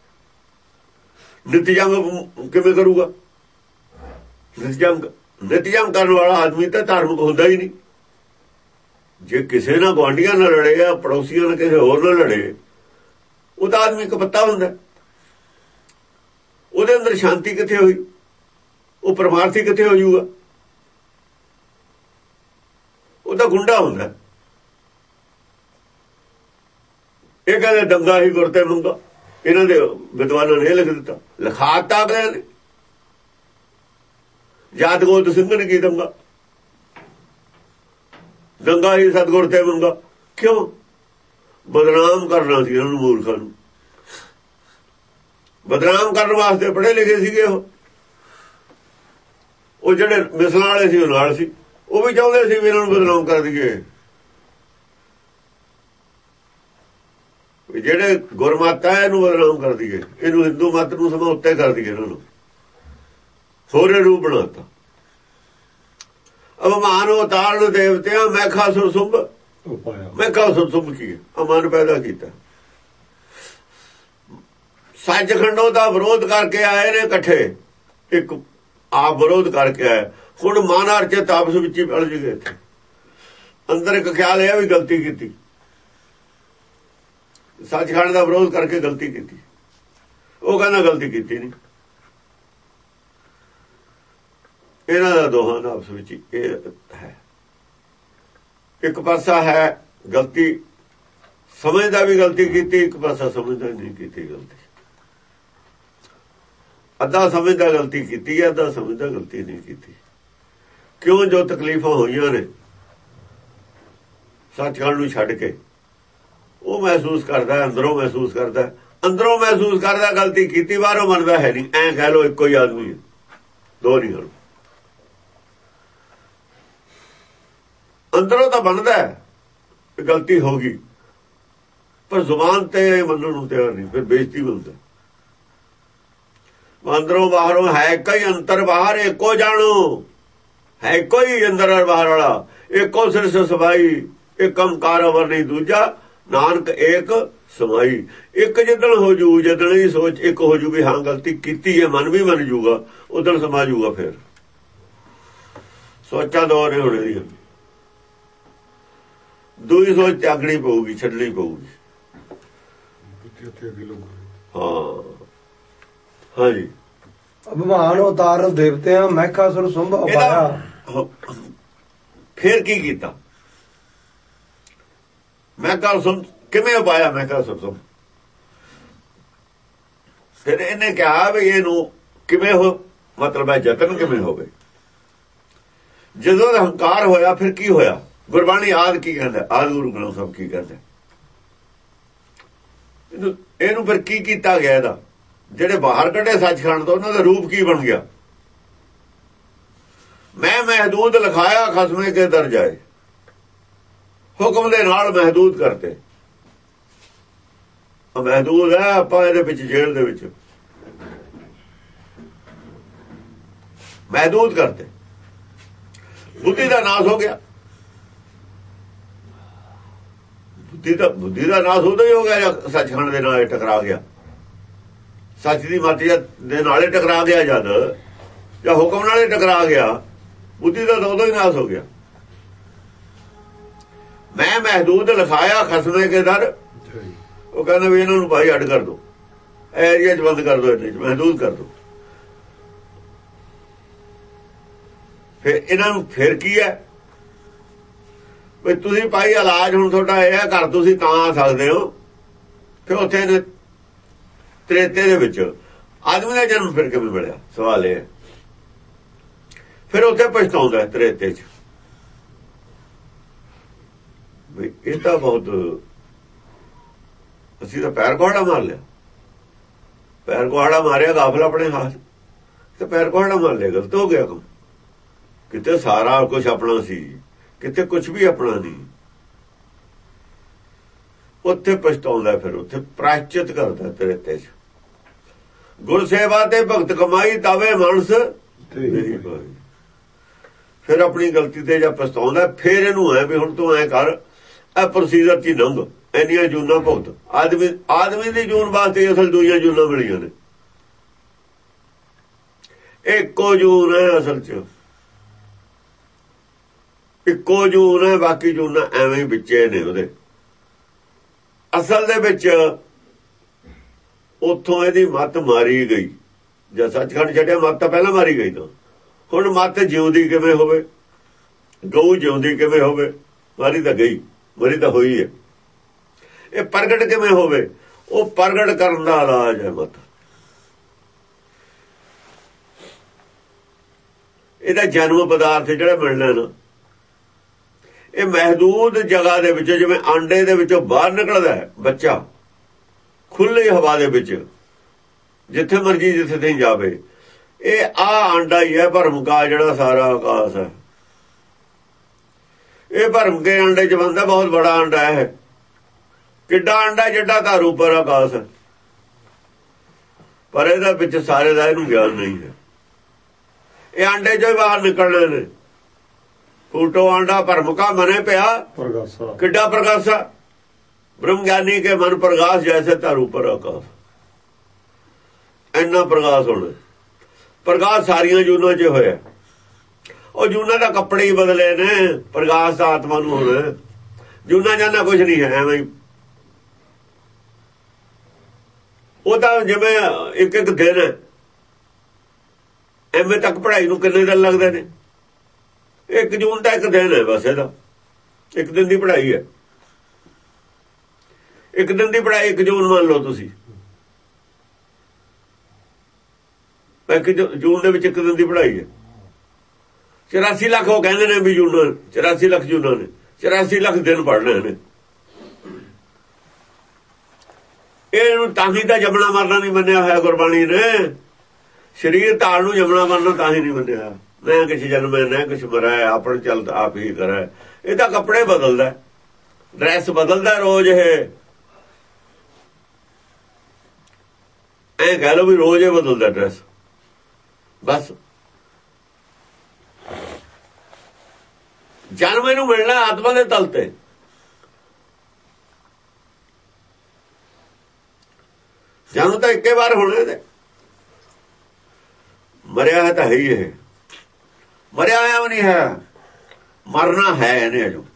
ਨਿਤ ਜੰਗ ਕਿਵੇਂ ਕਰੂਗਾ? ਨਿਤ ਜੰਗ ਨਿਤ ਜੰਗ ਕਰਨ ਵਾਲਾ ਆਦਮੀ ਤਾਂ ਧਾਰਮਿਕ ਹੁੰਦਾ ਹੀ ਨਹੀਂ। ਜੇ ਕਿਸੇ ਨਾਲ ਗੁਆਂਢੀਆਂ ਨਾਲ ਲੜੇ ਆ, ਪੜੋਸੀਆਂ ਨਾਲ ਕਿਸੇ ਹੋਰ ਨਾਲ ਲੜੇ, ਉਹ ਤਾਂ ਆਦਮੀ ਕਪੱਤਾ ਹੁੰਦਾ। ਉਹਦੇ ਅੰਦਰ ਸ਼ਾਂਤੀ ਕਿੱਥੇ ਹੋਈ? ਉਹ ਪਰਮਾਰਥੀ ਕਿੱਥੇ ਹੋ ਜਾਊਗਾ? ਉਹ ਤਾਂ ਗੁੰਡਾ ਹੁੰਦਾ। ਇਹ ਕਹਿੰਦੇ ਦੰਗਾ ਹੀ ਗੁਰ ਤੇ ਮੰਗਾ। ਇਹਨਾਂ ਦੇ ਵਿਦਵਾਨਾਂ ਨੇ ਲਿਖ ਦਿੱਤਾ, ਲਿਖਾਤਾ ਅਗਲਿਆਂ ਨੇ। ਜਾਤ ਗੋਤ ਸਿੰਘ ਨੇ ਕੀ ਦੰਗਾ? ਦੰਗਾ ਹੀ ਸਤਿਗੁਰ ਤੇ ਮੰਗਾ। ਕਿਉਂ? ਬਦਨਾਮ ਕਰਨਾ ਸੀ ਇਹਨਾਂ ਨੂੰ, ਮੂਰਖਾਂ ਨੂੰ ਬਦਨਾਮ ਕਰਨ ਵਾਸਤੇ ਪੜ੍ਹੇ ਲਿਖੇ ਸੀਗੇ। ਉਹ ਉਹ ਜਿਹੜੇ ਮਿਸਲਾਂ ਵਾਲੇ ਸੀ ਉਹ ਨਾਲ ਸੀ। ਉਹ ਵੀ ਚਾਹੁੰਦੇ ਸੀ ਵੀ ਇਹਨਾਂ ਨੂੰ ਬਦਨਾਮ ਕਰ ਦਈਏ। ਜਿਹੜੇ ਗੁਰਮਤ ਹੈ ਇਹਨੂੰ ਬਦਨਾਮ ਕਰ ਦਈਏ, ਇਹਨੂੰ ਹਿੰਦੂ ਮਤ ਨੂੰ ਸਮਾਂ ਉੱਤੇ ਕਰ ਦਈਏ, ਇਹਨਾਂ ਨੂੰ ਹੋਰੇ ਰੂਪ ਬਣਾਤਾ। ਅਭਿਮਾਨ ਉਤਾਰਨ ਦੇਵਤਿਆਂ ਮੈਂ ਖਾਸੁਰ ਸੁੰਭ। ਮੈਂ ਖਾਸੁਰ ਸੁੰਭ ਕੀ ਅਮਨ ਪੈਦਾ ਕੀਤਾ। ਸੱਚਖੰਡੋਂ ਦਾ ਵਿਰੋਧ ਕਰਕੇ ਆਏ ਨੇ ਇਕੱਠੇ, ਇੱਕ ਆਪ ਵਿਰੋਧ ਕਰਕੇ ਆਏ। ਹੁਣ ਮਨ ਅਰਚਿਤ ਆਪਸ ਵਿੱਚ ਹੀ ਅਲਝ ਗਏ। ਅੰਦਰ ਇੱਕ ਖਿਆਲ ਇਹ ਵੀ ਗਲਤੀ ਕੀਤੀ, ਸੱਚਖੰਡ ਦਾ ਵਿਰੋਧ ਕਰਕੇ ਗਲਤੀ ਕੀਤੀ। ਉਹ ਕਹਿੰਦਾ ਗਲਤੀ ਕੀਤੀ ਨਹੀਂ। ਇਹਨਾਂ ਦਾ ਦੋਹਾਂ ਦਾ ਆਪਸ ਵਿੱਚ ਇਹ ਹੈ। ਇੱਕ ਪਾਸਾ ਹੈ ਗਲਤੀ ਸਮਝਦਾ ਵੀ ਗਲਤੀ ਕੀਤੀ, ਇੱਕ ਪਾਸਾ ਸਮਝਦਾ ਨਹੀਂ ਕੀਤੀ ਗਲਤੀ। ਅੱਧਾ ਸਮਝਦਾ ਗਲਤੀ ਕੀਤੀ ਹੈ, ਅੱਧਾ ਸਮਝਦਾ ਗਲਤੀ ਨਹੀਂ ਕੀਤੀ। ਕਿਉਂ? ਜੋ ਤਕਲੀਫਾਂ ਹੋਈਆਂ ਨੇ ਸੱਚਖੰਡ ਨੂੰ ਛੱਡ ਕੇ, ਉਹ ਮਹਿਸੂਸ ਕਰਦਾ, ਅੰਦਰੋਂ ਮਹਿਸੂਸ ਕਰਦਾ, ਅੰਦਰੋਂ ਮਹਿਸੂਸ ਕਰਦਾ ਗਲਤੀ ਕੀਤੀ, ਬਾਹਰੋਂ ਮੰਨਦਾ ਹੈ ਨਹੀਂ। ਐਂ ਕਹਿ ਲੋ ਇੱਕੋ ਹੀ ਆਦਮੀ ਹੈ, ਦੋ ਨਹੀਂ ਹਨ। ਅੰਦਰੋਂ ਤਾਂ ਬਣਦਾ ਗਲਤੀ ਹੋ ਗਈ, ਪਰ ਜ਼ੁਬਾਨ ਤੇ ਮੰਨਣ ਨੂੰ ਤਿਆਰ ਨਹੀਂ, ਫਿਰ ਬੇਇੱਜ਼ਤੀ ਹੁੰਦਾ। ਅੰਦਰੋਂ ਬਾਹਰੋਂ ਹੈ ਕਈ ਅੰਤਰ ਬਾਹਰ ਇੱਕੋ ਜਾਣੋ। ਹੈ ਕੋਈ ਅੰਦਰ ਔਰ ਬਾਹਰ ਵਾਲਾ, ਇੱਕੋ ਸਿਰ ਸਬਾਈ, ਇੱਕ ਓੰਕਾਰ ਅਵਰ ਨਹੀਂ ਦੂਜਾ, ਨਾਨਕ ਏਕ ਸਮਾਈ। ਇੱਕ ਜਿੱਦਣ ਹੋ ਜੂ, ਜਿੱਦਣ ਹੀ ਸੋਚ ਇੱਕ ਹੋ ਜੂ ਵੀ ਹਾਂ ਗਲਤੀ ਕੀਤੀ ਹੈ, ਮਨ ਵੀ ਮੰਨ ਜੂਗਾ, ਉਦਣ ਸਮਾ ਜੂਗਾ। ਫਿਰ ਸੋਚਾਂ ਦੋ ਨੇ ਹੋਣੇ ਦੀਆਂ, ਦੂਈ ਸੋਚ ਤਿਆਗਣੀ ਪਊਗੀ, ਛੱਡਣੀ ਪਊਗੀ। ਹਾਂ ਹਾਂਜੀ। ਅਭਿਮਾਨ ਉਤਾਰਨ ਦੇਵਤਿਆਂ ਮਹਿਖਾਸੁਰ ਸੁੰਭ ਉਪਾਇਆ। ਫਿਰ ਕੀ ਕੀਤਾ? ਮਹਿਖਾਸੁਰ ਕਿਵੇਂ ਉਪਾਇਆ? ਮਹਿਖਾਸੁਰ ਸੁੰਭ ਫਿਰ ਇਹਨੇ ਕਿਹਾ ਵੀ ਇਹਨੂੰ ਕਿਵੇਂ ਹੋ, ਮਤਲਬ ਹੈ ਯਤਨ ਕਿਵੇਂ ਹੋਵੇ। ਜਦੋਂ ਹੰਕਾਰ ਹੋਇਆ ਫਿਰ ਕੀ ਹੋਇਆ? ਗੁਰਬਾਣੀ ਆਦ ਕੀ ਕਹਿੰਦਾ? ਆਦ ਗੁਰੂ ਗ੍ਰੰਥ ਸਾਹਿਬ ਕੀ ਕਹਿੰਦਾ? ਇਹਨੂੰ ਫਿਰ ਕੀ ਕੀਤਾ ਗਿਆ? ਇਹਦਾ ਜਿਹੜੇ ਬਾਹਰ ਕੱਢੇ ਸੱਚਖੰਡ ਤੋਂ ਉਹਨਾਂ ਦਾ ਰੂਪ ਕੀ ਬਣ ਗਿਆ? ਮੈਂ ਮਹਿਦੂਦ ਲਿਖਾਇਆ ਖਸਮੇ ਕੇ ਦਰ ਜਾਏ, ਹੁਕਮ ਦੇ ਨਾਲ ਮਹਿਦੂਦ ਕਰਤੇ। ਮਹਿਦੂਦ ਹੈ ਆਪਾਂ ਇਹਦੇ ਵਿੱਚ, ਜੇਲ੍ਹ ਦੇ ਵਿੱਚ ਮਹਿਦੂਦ ਕਰਤੇ। ਬੁੱਧੀ ਦਾ ਨਾਸ ਹੋ ਗਿਆ। ਬੁੱਧੀ ਦਾ ਬੁੱਧੀ ਦਾ ਨਾਸ ਉਦੋਂ ਹੀ ਹੋ ਗਿਆ ਜਦ ਸੱਚਖੰਡ ਦੇ ਨਾਲ ਟਕਰਾ ਗਿਆ, ਸੱਚ ਦੀ ਮੱਤ ਦੇ ਨਾਲੇ ਟਕਰਾ ਗਿਆ, ਜਦ ਜਾਂ ਹੁਕਮ ਨਾਲੇ ਟਕਰਾ ਗਿਆ, ਬੁੱਧੀ ਦਾ ਉਦੋਂ ਹੀ ਨਾਸ ਹੋ ਗਿਆ। ਮੈਂ ਮਹਿਦੂਦ ਲਿਖਾਇਆ ਖਸਮੇ ਕੇ ਦਰ, ਉਹ ਕਹਿੰਦਾ ਵੀ ਇਹਨਾਂ ਨੂੰ ਭਾਈ ਅੱਡ ਕਰ ਦੋ, ਏਰੀਆ ਚ ਬੰਦ ਕਰ ਦੋ, ਇਹਨੇ ਚ ਮਹਿਦੂਦ ਕਰ ਦੋ। ਫਿਰ ਇਹਨਾਂ ਨੂੰ ਫਿਰ ਕੀ ਹੈ ਵੀ ਤੁਸੀਂ ਭਾਈ ਇਲਾਜ ਹੁਣ ਤੁਹਾਡਾ ਇਹ ਹੈ, ਘਰ ਤੁਸੀਂ ਤਾਂ ਆ ਸਕਦੇ ਹੋ। ਫਿਰ ਉੱਥੇ ਨੇ ਤ੍ਰੇਤੇ ਦੇ ਵਿੱਚ ਆਦਮੀ ਦਾ ਜਨਮ ਫਿਰ ਕਿਵੇਂ ਮਿਲਿਆ? ਸਵਾਲ ਇਹ ਹੈ। ਫਿਰ ਉੱਥੇ ਪਛਤਾਉਂਦਾ ਤ੍ਰੇਤੇ ਚ ਵੀ ਇਹ ਤਾਂ ਬਹੁਤ, ਅਸੀਂ ਤਾਂ ਪੈਰ ਕੁਹਾੜਾ ਮਾਰ ਲਿਆ, ਪੈਰ ਕੁਹਾੜਾ ਮਾਰਿਆ ਗਾਫਲ ਆਪਣੇ ਹੱਥ ਤੇ ਪੈਰ ਕੁਹਾੜਾ ਮਾਰ ਲਿਆ, ਗਲਤ ਹੋ ਗਿਆ ਕੰਮ। ਕਿਤੇ ਸਾਰਾ ਕੁਝ ਆਪਣਾ ਸੀ, ਕਿਤੇ ਕੁਝ ਵੀ ਆਪਣਾ ਨਹੀਂ। ਉੱਥੇ ਪਛਤਾਉਂਦਾ, ਫਿਰ ਉੱਥੇ ਪ੍ਰਾਇਸ਼ਚਿਤ ਕਰਦਾ ਤ੍ਰੇਤੇ ਚ। ਗੁਰ ਸੇਵਾ ਤੇ ਭਗਤ ਕਮਾਈ ਤਾਵੇ ਮਾਨਸ ਨਹੀਂ ਪਾਈ। ਫਿਰ ਆਪਣੀ ਗਲਤੀ ਤੇ ਜਾਂ ਪਛਤਾਉਂਦਾ, ਫਿਰ ਇਹਨੂੰ ਹੈ ਵੀ ਹੁਣ ਤੂੰ ਐ ਕਰ, ਇਹ ਪ੍ਰੋਸੀਜਰ ਚ ਲੰਘ, ਇੰਨੀਆਂ ਜੂਨਾਂ ਭੁਗਤ। ਆਦਮੀ ਆਦਮੀ ਦੀ ਜੂਨ ਵਾਸਤੇ ਅਸਲ ਦੂਜੀਆਂ ਜੂਨਾਂ ਮਿਲੀਆਂ ਨੇ, ਇੱਕੋ ਜੂਨ ਹੈ ਅਸਲ ਚ, ਇੱਕੋ ਜੂਨ ਹੈ, ਬਾਕੀ ਜੂਨਾਂ ਐਵੇਂ ਹੀ ਵਿੱਚੇ ਨੇ ਉਹਦੇ। ਅਸਲ ਦੇ ਵਿੱਚ ਉੱਥੋਂ ਇਹਦੀ ਮੱਤ ਮਾਰੀ ਗਈ, ਜਦ ਸੱਚਖੰਡ ਛੱਡਿਆ ਮੱਤ ਤਾਂ ਪਹਿਲਾਂ ਮਾਰੀ ਗਈ। ਤਾਂ ਹੁਣ ਮੱਤ ਜਿਉਂਦੀ ਕਿਵੇਂ ਹੋਵੇ? ਗਊ ਜਿਉਂਦੀ ਕਿਵੇਂ ਹੋਵੇ? ਮਾਰੀ ਤਾਂ ਗਈ, ਮਰੀ ਤਾਂ ਹੋਈ ਹੈ। ਇਹ ਪ੍ਰਗਟ ਕਿਵੇਂ ਹੋਵੇ? ਉਹ ਪ੍ਰਗਟ ਕਰਨ ਦਾ ਇਲਾਜ ਹੈ ਮੱਤ। ਇਹਦਾ ਜਨਮ ਪਦਾਰਥ ਜਿਹੜਾ ਮਿਲਣਾ ਨਾ, ਇਹ ਮਹਿਦੂਦ ਜਗ੍ਹਾ ਦੇ ਵਿੱਚ, ਜਿਵੇਂ ਆਂਡੇ ਦੇ ਵਿੱਚੋਂ ਬਾਹਰ ਨਿਕਲਦਾ ਹੈ ਬੱਚਾ ਖੁੱਲੀ ਹਵਾ ਦੇ ਵਿੱਚ, ਜਿੱਥੇ ਮਰਜੀ ਜਿੱਥੇ ਨਹੀਂ ਜਾਵੇ, ਇਹ ਆ ਆਂਡਾ ਹੀ ਹੈ ਭਰਮ ਕਾ, ਜਿਹੜਾ ਸਾਰਾ ਆਕਾਸ਼ ਹੈ। ਇਹ ਭਰਮ ਕੇ ਆਂਡੇ ਚ ਬੰਦਾ, ਬਹੁਤ ਬੜਾ ਆਂਡਾ ਹੈ। ਕਿੱਡਾ ਆਂਡਾ? ਜਿੱਡਾ ਧਰ ਉੱਪਰ ਆਕਾਸ਼ ਹੈ, ਪਰ ਇਹਦਾ ਵਿੱਚ ਸਾਰੇ ਦਾ ਇਹਨੂੰ ਗਿਆਨ ਨਹੀਂ ਹੈ। ਇਹ ਆਂਡੇ ਚੋਂ ਹੀ ਬਾਹਰ ਨਿਕਲਣੇ ਨੇ। ਫੂਟੋ ਆਂਡਾ ਭਰਮ ਕਾ ਮਨੇ ਪਿਆ ਪ੍ਰਗਾਸਾ, ਕਿੱਡਾ ਪ੍ਰਗਾਸਾ। ਬ੍ਰਹਮ ਗਿਆਨੀ ਕੇ ਮਨ ਪ੍ਰਗਾਸ ਜੈਸੇ ਧਰ ਉੱਪਰ ਆਕਾਸ਼। ਇੰਨਾ ਪ੍ਰਗਾਸ ਹੋਣਾ। ਪ੍ਰਗਾਸ ਸਾਰੀਆਂ ਜੂਨਾਂ ਚ ਹੋਇਆ। ਉਹ ਜੂਨਾਂ ਦਾ ਕੱਪੜੇ ਹੀ ਬਦਲੇ ਨੇ, ਪ੍ਰਗਾਸ ਦਾ ਆਤਮਾ ਨੂੰ ਹੋਣਾ। ਜੂਨਾਂ ਜਾਨਾ ਕੁਝ ਨਹੀਂ ਹੈ, ਐਵੇਂ ਹੀ। ਉਹ ਤਾਂ ਜਿਵੇਂ ਇੱਕ ਇੱਕ ਦਿਨ, ਐਵੇਂ ਤੱਕ ਪੜ੍ਹਾਈ ਨੂੰ ਕਿੰਨੇ ਦਿਨ ਲੱਗਦੇ ਨੇ? ਇੱਕ ਜੂਨ ਦਾ ਇੱਕ ਦਿਨ ਹੈ ਬਸ, ਇਹਦਾ ਇੱਕ ਦਿਨ ਦੀ ਪੜ੍ਹਾਈ ਹੈ। ਇੱਕ ਦਿਨ ਦੀ ਪੜ੍ਹਾਈ ਇੱਕ ਜੂਨ ਮੰਨ ਲਓ ਤੁਸੀਂ। ਇੱਕ ਜੂਨ ਦੇ ਵਿੱਚ ਇੱਕ ਦਿਨ ਦੀ ਪੜ੍ਹਾਈ ਹੈ। ਚੁਰਾਸੀ ਲੱਖ ਉਹ ਕਹਿੰਦੇ ਨੇ ਵੀ ਜੂਨਾਂ, ਚੁਰਾਸੀ ਲੱਖ ਜੂਨਾਂ ਨੇ, ਚੁਰਾਸੀ ਲੱਖ ਦਿਨ ਪੜ੍ਹਨੇ ਨੇ। ਇਹਨੂੰ ਤਾਂ ਹੀ ਤਾਂ ਜੰਮਣਾ ਮਰਨਾ ਨਹੀਂ ਮੰਨਿਆ ਹੋਇਆ ਗੁਰਬਾਣੀ ਨੇ। ਸਰੀਰ ਧਾਰਨ ਨੂੰ ਜੰਮਣਾ ਮਰਨਾ ਤਾਂ ਹੀ ਨਹੀਂ ਮੰਨਿਆ। ਨਾ ਕਿਸੇ ਜਨਮੇ ਨਾ ਕੁਛ ਮਰਿਆ, ਆਪਣੇ ਚੱਲ ਆਪ ਹੀ ਕਰੇ। ਇਹ ਤਾਂ ਕੱਪੜੇ ਬਦਲਦਾ, ਡਰੈਸ ਬਦਲਦਾ ਰੋਜ਼। ਇਹ ਐ ਕਹਿ ਲਓ ਵੀ ਰੋਜ਼ ਇਹ ਬਦਲਦਾ ਡਰੈਸ ਬਸ। ਜਨਮ ਇਹਨੂੰ ਮਿਲਣਾ ਆਤਮਾ ਦੇ ਤਲ ਤੇ। ਜਨਮ ਤਾਂ ਇੱਕੇ ਵਾਰ ਹੋਣਾ ਤੇ ਮਰਿਆ ਹੈ ਤਾਂ ਹੈ ਹੀ। ਇਹ ਮਰਿਆ ਹੋਇਆ ਵੀ ਨਹੀਂ ਹੈ, ਮਰਨਾ ਹੈ ਇਹਨੇ। ਜੋ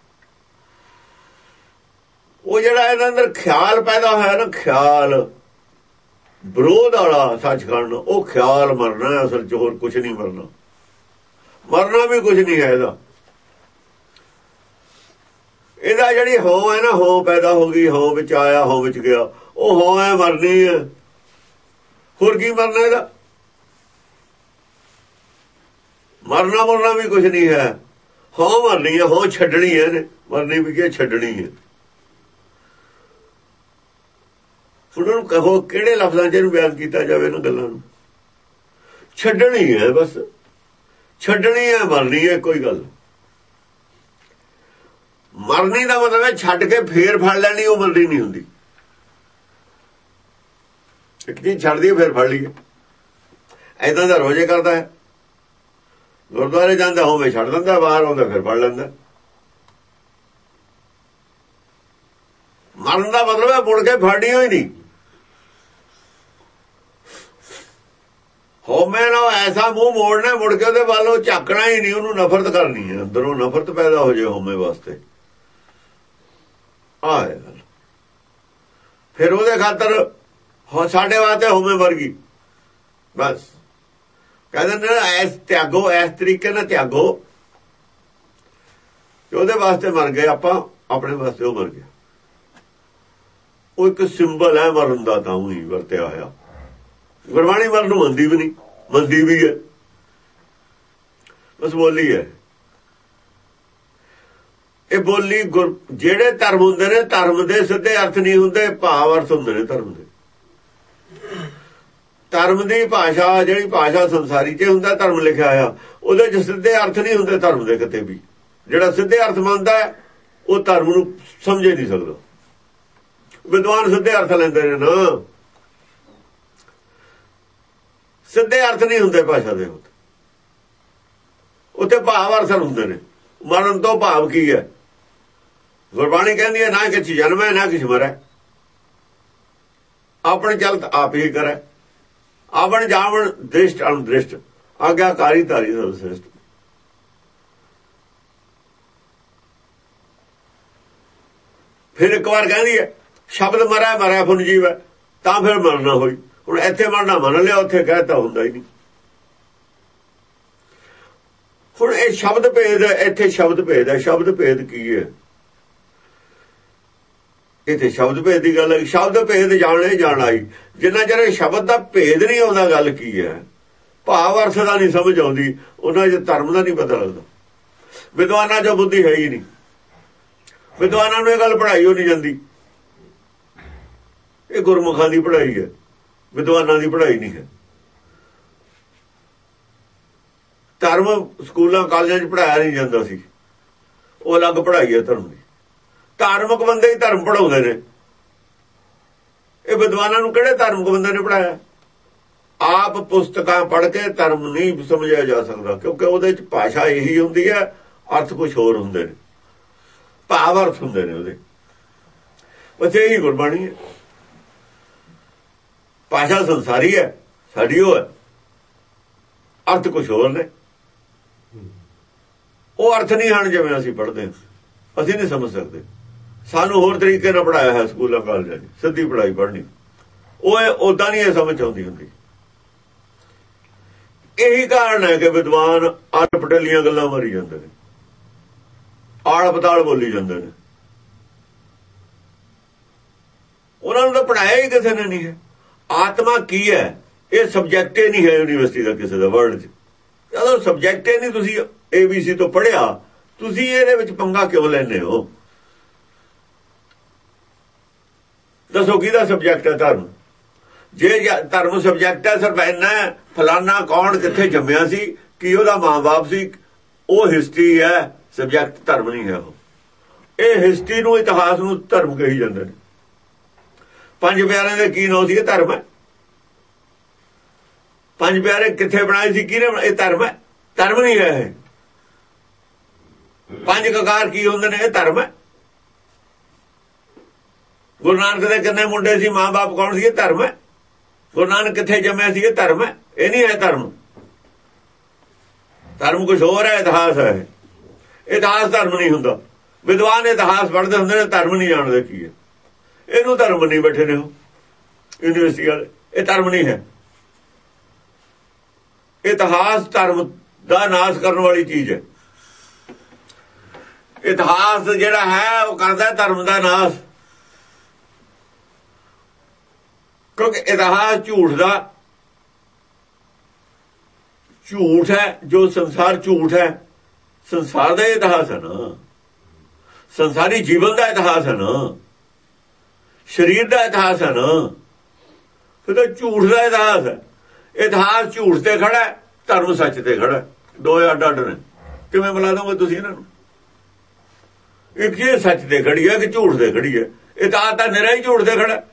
ਉਹ ਜਿਹੜਾ ਇਹਦੇ ਅੰਦਰ ਖਿਆਲ ਪੈਦਾ ਹੋਇਆ ਨਾ, ਖਿਆਲ ਵਿਰੋਧ ਵਾਲਾ ਸੱਚਖੰਡ, ਉਹ ਖਿਆਲ ਮਰਨਾ। ਅਸਲ ਚ ਹੋਰ ਕੁਛ ਨਹੀਂ ਮਰਨਾ। ਮਰਨਾ ਵੀ ਕੁਛ ਨਹੀਂ ਹੈ ਇਹਦਾ। ਇਹਦਾ ਜਿਹੜੀ ਹੋ ਹੈ ਨਾ, ਹੋ ਪੈਦਾ ਹੋ ਗਈ, ਹੋ ਵਿੱਚ ਆਇਆ, ਹੋ ਵਿੱਚ ਗਿਆ, ਉਹ ਹੋ ਹੈ ਮਰਨੀ ਹੈ। ਹੋਰ ਕੀ ਮਰਨਾ ਇਹਦਾ? ਮਰਨਾ ਮਰਨਾ ਵੀ ਕੁਝ ਨਹੀਂ ਹੈ। ਹਾਂ ਮਰਨੀ ਹੈ, ਹਾਂ ਛੱਡਣੀ ਹੈ ਨੇ, ਮਰਨੀ ਵੀ ਕੀ ਛੱਡਣੀ ਹੈ। ਉਹਨਾਂ ਨੂੰ ਕਹੋ ਕਿਹੜੇ ਲਫ਼ਜ਼ਾਂ 'ਚ ਇਹਨੂੰ ਬਿਆਨ ਕੀਤਾ ਜਾਵੇ ਇਹਨਾਂ ਗੱਲਾਂ ਨੂੰ। ਛੱਡਣੀ ਹੈ, ਬਸ ਛੱਡਣੀ ਹੈ, ਮਰਨੀ ਹੈ, ਕੋਈ ਗੱਲ। ਮਰਨੀ ਦਾ ਮਤਲਬ ਹੈ ਛੱਡ ਕੇ ਫੇਰ ਫੜ ਲੈਣੀ, ਉਹ ਮਰਨੀ ਨਹੀਂ ਹੁੰਦੀ। ਇੱਕ ਚੀਜ਼ ਛੱਡਦੀ ਹੈ ਫੇਰ ਫੜ ਲਈਏ, ਏਦਾਂ ਦਾ ਰੋਜ਼ੇ ਕਰਦਾ ਹੈ। ਗੁਰਦੁਆਰੇ ਜਾਂਦਾ ਹੋਵੇ ਛੱਡ ਦਿੰਦਾ, ਬਾਹਰ ਆਉਂਦਾ ਫਿਰ ਫੜ ਲੈਂਦਾ। ਮਰਨ ਦਾ ਮਤਲਬ ਹੈ ਮੁੜ ਕੇ ਫੜਨੀ ਹੋਈ ਨਹੀਂ। ਹੋਮੇ ਨਾਲ ਐਸਾ ਮੂੰਹ ਮੋੜਨਾ, ਮੁੜ ਕੇ ਉਹਦੇ ਵੱਲੋਂ ਝਾਕਣਾ ਹੀ ਨਹੀਂ, ਉਹਨੂੰ ਨਫ਼ਰਤ ਕਰਨੀ ਹੈ, ਅੰਦਰੋਂ ਨਫ਼ਰਤ ਪੈਦਾ ਹੋ ਜਾਏ ਹੋਮੇ ਵਾਸਤੇ। ਆਹ ਗੱਲ ਫਿਰ ਉਹਦੇ ਖਾਤਰ ਸਾਡੇ ਵਾਸਤੇ ਹੋਮੇ ਵਰਗੀ ਬਸ ਕਹਿੰਦੇ ਨੇ ਐਸ ਤਿਆਗੋ, ਇਸ ਤਰੀਕੇ ਨਾਲ ਤਿਆਗੋ। ਉਹਦੇ ਵਾਸਤੇ ਮਰ ਗਏ ਆਪਾਂ, ਆਪਣੇ ਵਾਸਤੇ ਉਹ ਮਰ ਗਿਆ। ਉਹ ਇੱਕ ਸਿੰਬਲ ਹੈ ਮਰਨ ਦਾ, ਤਾਂ ਹੀ ਵਰਤਿਆ ਹੋਇਆ। ਗੁਰਬਾਣੀ ਮਰਨ ਨੂੰ ਮੰਨਦੀ ਵੀ ਨਹੀਂ, ਮੰਨਦੀ ਵੀ ਹੈ, ਬਸ ਬੋਲੀ ਹੈ। ਇਹ ਬੋਲੀ ਗੁਰ ਜਿਹੜੇ ਧਰਮ ਹੁੰਦੇ ਨੇ, ਧਰਮ ਦੇ ਸਿੱਧੇ ਅਰਥ ਨਹੀਂ ਹੁੰਦੇ, ਭਾਵ ਅਰਥ ਹੁੰਦੇ ਨੇ ਧਰਮ ਦੇ। ਧਰਮ ਦੀ ਭਾਸ਼ਾ, ਜਿਹੜੀ ਭਾਸ਼ਾ ਸੰਸਾਰੀ 'ਚ ਹੁੰਦਾ ਧਰਮ ਲਿਖਿਆ ਆ, ਉਹਦੇ 'ਚ ਸਿੱਧੇ ਅਰਥ ਨਹੀਂ ਹੁੰਦੇ ਧਰਮ ਦੇ ਕਿਤੇ ਵੀ। ਜਿਹੜਾ ਸਿੱਧੇ ਅਰਥ ਮੰਨਦਾ ਉਹ ਧਰਮ ਨੂੰ ਸਮਝੇ ਨਹੀਂ ਸਕਦਾ। ਵਿਦਵਾਨ ਸਿੱਧੇ ਅਰਥ ਲੈਂਦੇ ਨੇ ਨਾ, ਸਿੱਧੇ ਅਰਥ ਨਹੀਂ ਹੁੰਦੇ ਭਾਸ਼ਾ ਦੇ। ਉੱਥੇ ਭਾਵ ਅਰਥ ਹੁੰਦੇ ਨੇ। ਮਰਨ ਤੋਂ ਭਾਵ ਕੀ ਹੈ? ਗੁਰਬਾਣੀ ਕਹਿੰਦੀ ਹੈ ਨਾ ਕਿਛ ਜਨਮ ਹੈ ਨਾ ਕਿਛ ਮਰੈ, ਆਪਣ ਚਲਤ ਆਪ ਹੀ ਕਰੈ, ਆਵਣ ਜਾਵਣ ਦ੍ਰਿਸ਼ਟ ਅਣਦ੍ਰਿਸ਼ਟ, ਆਗਿਆਕਾਰੀ ਧਾਰੀ ਸਭ ਸ੍ਰਿਸ਼ਟ। ਫਿਰ ਇੱਕ ਵਾਰ ਕਹਿੰਦੀ ਹੈ ਸ਼ਬਦ ਮਰੈ ਮਰੈ ਫੁਨ ਜੀਵੈ, ਤਾਂ ਫਿਰ ਮਰਨਾ ਹੋਈ। ਹੁਣ ਇੱਥੇ ਮਰਨਾ ਮੰਨ ਲਿਆ, ਉੱਥੇ ਕਹਿਤਾ ਹੁੰਦਾ ਹੀ ਨਹੀਂ। ਹੁਣ ਇਹ ਸ਼ਬਦ ਭੇਦ ਹੈ, ਇੱਥੇ ਸ਼ਬਦ ਭੇਦ ਹੈ। ਸ਼ਬਦ ਭੇਦ ਕੀ ਹੈ? ਇੱਥੇ ਸ਼ਬਦ ਭੇਦ ਦੀ ਗੱਲ ਹੈ। ਸ਼ਬਦ ਭੇਦ ਜਾਣੇ ਜਾਣ ਆਈ, ਜਿੰਨਾ ਚਿਰ ਸ਼ਬਦ ਦਾ ਭੇਦ ਨਹੀਂ ਆਉਂਦਾ ਗੱਲ ਕੀ ਹੈ, ਭਾਵ ਅਰਥ ਦਾ ਨਹੀਂ ਸਮਝ ਆਉਂਦੀ, ਉਹਨਾਂ ਚ ਧਰਮ ਦਾ ਨਹੀਂ ਪਤਾ ਲੱਗਦਾ। ਵਿਦਵਾਨਾਂ ਚ ਬੁੱਧੀ ਹੈ ਹੀ ਨਹੀਂ, ਵਿਦਵਾਨਾਂ ਨੂੰ ਇਹ ਗੱਲ ਪੜ੍ਹਾਈ ਹੋ ਨਹੀਂ ਜਾਂਦੀ। ਇਹ ਗੁਰਮੁਖਾਂ ਦੀ ਪੜ੍ਹਾਈ ਹੈ, ਵਿਦਵਾਨਾਂ ਦੀ ਪੜ੍ਹਾਈ ਨਹੀਂ ਹੈ। ਧਰਮ ਸਕੂਲਾਂ ਕਾਲਜਾਂ 'ਚ ਪੜ੍ਹਾਇਆ ਨਹੀਂ ਜਾਂਦਾ ਸੀ, ਉਹ ਅਲੱਗ ਪੜ੍ਹਾਈ ਹੈ ਧਰਮ ਦੀ। ਧਾਰਮਿਕ ਬੰਦੇ ਹੀ ਧਰਮ ਪੜ੍ਹਾਉਂਦੇ ਨੇ। ਇਹ ਵਿਦਵਾਨਾਂ ਨੂੰ ਕਿਹੜੇ ਧਾਰਮਿਕ ਬੰਦੇ ਨੇ ਪੜ੍ਹਾਇਆ? ਆਪ ਪੁਸਤਕਾਂ ਪੜ੍ਹ ਕੇ ਧਰਮ ਨਹੀਂ ਸਮਝਿਆ ਜਾ ਸਕਦਾ, ਕਿਉਂਕਿ ਉਹਦੇ 'ਚ ਭਾਸ਼ਾ ਇਹੀ ਹੁੰਦੀ ਹੈ, ਅਰਥ ਕੁਛ ਹੋਰ ਹੁੰਦੇ ਨੇ, ਭਾਵ ਅਰਥ ਹੁੰਦੇ ਨੇ ਉਹਦੇ। ਬਸ ਇਹੀ ਗੁਰਬਾਣੀ ਹੈ। ਭਾਸ਼ਾ ਸੰਸਾਰੀ ਹੈ, ਸਾਡੀ ਉਹ ਹੈ, ਅਰਥ ਕੁਛ ਹੋਰ ਨੇ। ਉਹ ਅਰਥ ਨਹੀਂ ਹਨ ਜਿਵੇਂ ਅਸੀਂ ਪੜ੍ਹਦੇ ਹਾਂ, ਅਸੀਂ ਨਹੀਂ ਸਮਝ ਸਕਦੇ। ਸਾਨੂੰ ਹੋਰ ਤਰੀਕੇ ਨਾਲ ਪੜ੍ਹਾਇਆ ਹੈ ਸਕੂਲਾਂ ਕਾਲਜਾਂ 'ਚ, ਸਿੱਧੀ ਪੜ੍ਹਾਈ ਪੜ੍ਹਨੀ। ਉਹ ਓਦਾਂ ਨਹੀਂ ਇਹ ਸਮਝ ਆਉਂਦੀ ਹੁੰਦੀ। ਇਹੀ ਕਾਰਨ ਹੈ ਕਿ ਵਿਦਵਾਨ ਅੜ ਪਟੇਲੀਆਂ ਗੱਲਾਂ ਮਾਰੀ ਜਾਂਦੇ ਨੇ, ਆਲ ਪਤਾਲ ਬੋਲੀ ਜਾਂਦੇ ਨੇ। ਉਹਨਾਂ ਨੂੰ ਤਾਂ ਪੜ੍ਹਾਇਆ ਹੀ ਕਿਸੇ ਨੇ ਨਹੀਂ ਹੈ। ਆਤਮਾ ਕੀ ਹੈ ਇਹ ਸਬਜੈਕਟ ਹੀ ਨਹੀਂ ਹੈ ਯੂਨੀਵਰਸਿਟੀ ਦਾ ਕਿਸੇ ਦਾ ਵਰਲਡ 'ਚ। ਜਦੋਂ ਸਬਜੈਕਟ ਹੀ ਨਹੀਂ ਤੁਸੀਂ ਏ ਬੀ ਸੀ ਤੋਂ ਪੜ੍ਹਿਆ, ਤੁਸੀਂ ਇਹਦੇ ਵਿੱਚ ਪੰਗਾ ਕਿਉਂ ਲੈਂਦੇ ਹੋ? ਦੱਸੋ ਕਿਹਦਾ ਸਬਜੈਕਟ ਹੈ ਧਰਮ? ਜੇ ਧਰਮ ਸਬਜੈਕਟ ਹੈ, ਸਿਰਫ ਇੰਨਾ ਫਲਾਨਾ ਕੌਣ ਕਿੱਥੇ ਜੰਮਿਆ ਸੀ, ਕੀ ਉਹਦਾ ਮਾਂ-ਬਾਪ ਸੀ, ਉਹ ਹਿਸਟਰੀ ਹੈ, ਸਬਜੈਕਟ ਧਰਮ ਨਹੀਂ ਹੈ। ਉਹ ਇਹ ਹਿਸਟਰੀ ਨੂੰ, ਇਤਿਹਾਸ ਨੂੰ ਧਰਮ ਕਹੀ ਜਾਂਦੇ ਨੇ। ਪੰਜ ਪਿਆਰਿਆਂ ਦੇ ਕੀ ਨਾਂ ਸੀ? ਇਹ ਧਰਮ ਹੈ। ਪੰਜ ਪਿਆਰੇ ਕਿੱਥੇ ਬਣਾਏ ਸੀ, ਕਿਹਨੇ ਬਣਾਏ? ਇਹ ਧਰਮ ਹੈ, ਧਰਮ ਨਹੀਂ ਹੈ ਇਹ। ਪੰਜ ਕਕਾਰ ਕੀ ਹੁੰਦੇ ਨੇ? ਇਹ ਧਰਮ ਹੈ। ਗੁਰੂ ਨਾਨਕ ਦੇ ਕਿੰਨੇ ਮੁੰਡੇ ਸੀ, ਮਾਂ-ਬਾਪ ਕੌਣ ਸੀ? ਇਹ ਧਰਮ ਹੈ। ਗੁਰੂ ਨਾਨਕ ਕਿੱਥੇ ਜੰਮਿਆ ਸੀ? ਇਹ ਧਰਮ ਹੈ। ਇਹ ਨਹੀਂ ਹੈ ਧਰਮ। ਧਰਮ ਕੁਛ ਹੋਰ ਹੈ, ਇਤਿਹਾਸ ਹੈ। ਇਤਿਹਾਸ ਧਰਮ ਨਹੀਂ ਹੁੰਦਾ। ਵਿਦਵਾਨ ਇਤਿਹਾਸ ਪੜ੍ਹਦੇ ਹੁੰਦੇ ਨੇ, ਧਰਮ ਨਹੀਂ ਜਾਣਦੇ ਕੀ ਹੈ। ਇਹਨੂੰ ਧਰਮ ਨਹੀਂ ਬੈਠੇ ਨੇ ਉਹ ਯੂਨੀਵਰਸਿਟੀ ਵਾਲੇ। ਇਹ ਧਰਮ ਨਹੀਂ ਹੈ। ਇਤਿਹਾਸ ਧਰਮ ਦਾ ਨਾਸ਼ ਕਰਨ ਵਾਲੀ ਚੀਜ਼ ਹੈ। ਇਤਿਹਾਸ ਜਿਹੜਾ ਹੈ ਉਹ ਕਰਦਾ ਧਰਮ ਦਾ ਨਾਸ਼, ਕਿਉਂਕਿ ਇਤਿਹਾਸ ਝੂਠ ਦਾ ਝੂਠ ਹੈ ਜੋ ਸੰਸਾਰ ਝੂਠ ਹੈ। ਸੰਸਾਰ ਦਾ ਇਤਿਹਾਸ ਹੈ ਨਾ, ਸੰਸਾਰੀ ਜੀਵਨ ਦਾ ਇਤਿਹਾਸ ਹੈ ਨਾ, ਸਰੀਰ ਦਾ ਇਤਿਹਾਸ ਹੈ ਨਾ, ਫਿਰ ਤਾਂ ਝੂਠ ਦਾ ਇਤਿਹਾਸ ਹੈ। ਇਤਿਹਾਸ ਝੂਠ ਤੇ ਖੜਾ ਹੈ, ਧਰਮ ਸੱਚ ਤੇ ਖੜਾ ਹੈ, ਦੋ ਅੱਡ ਅੱਡ ਨੇ। ਕਿਵੇਂ ਮਿਲਾ ਦੋਗੇ ਤੁਸੀਂ ਇਹਨਾਂ ਨੂੰ? ਇੱਕ ਇਹ ਸੱਚ ਤੇ ਖੜੀ ਹੈ ਕਿ ਝੂਠ ਤੇ ਖੜੀ ਹੈ। ਇਤਿਹਾਸ ਤਾਂ ਨਿਰਾ ਹੀ ਝੂਠ ਤੇ ਖੜਾ।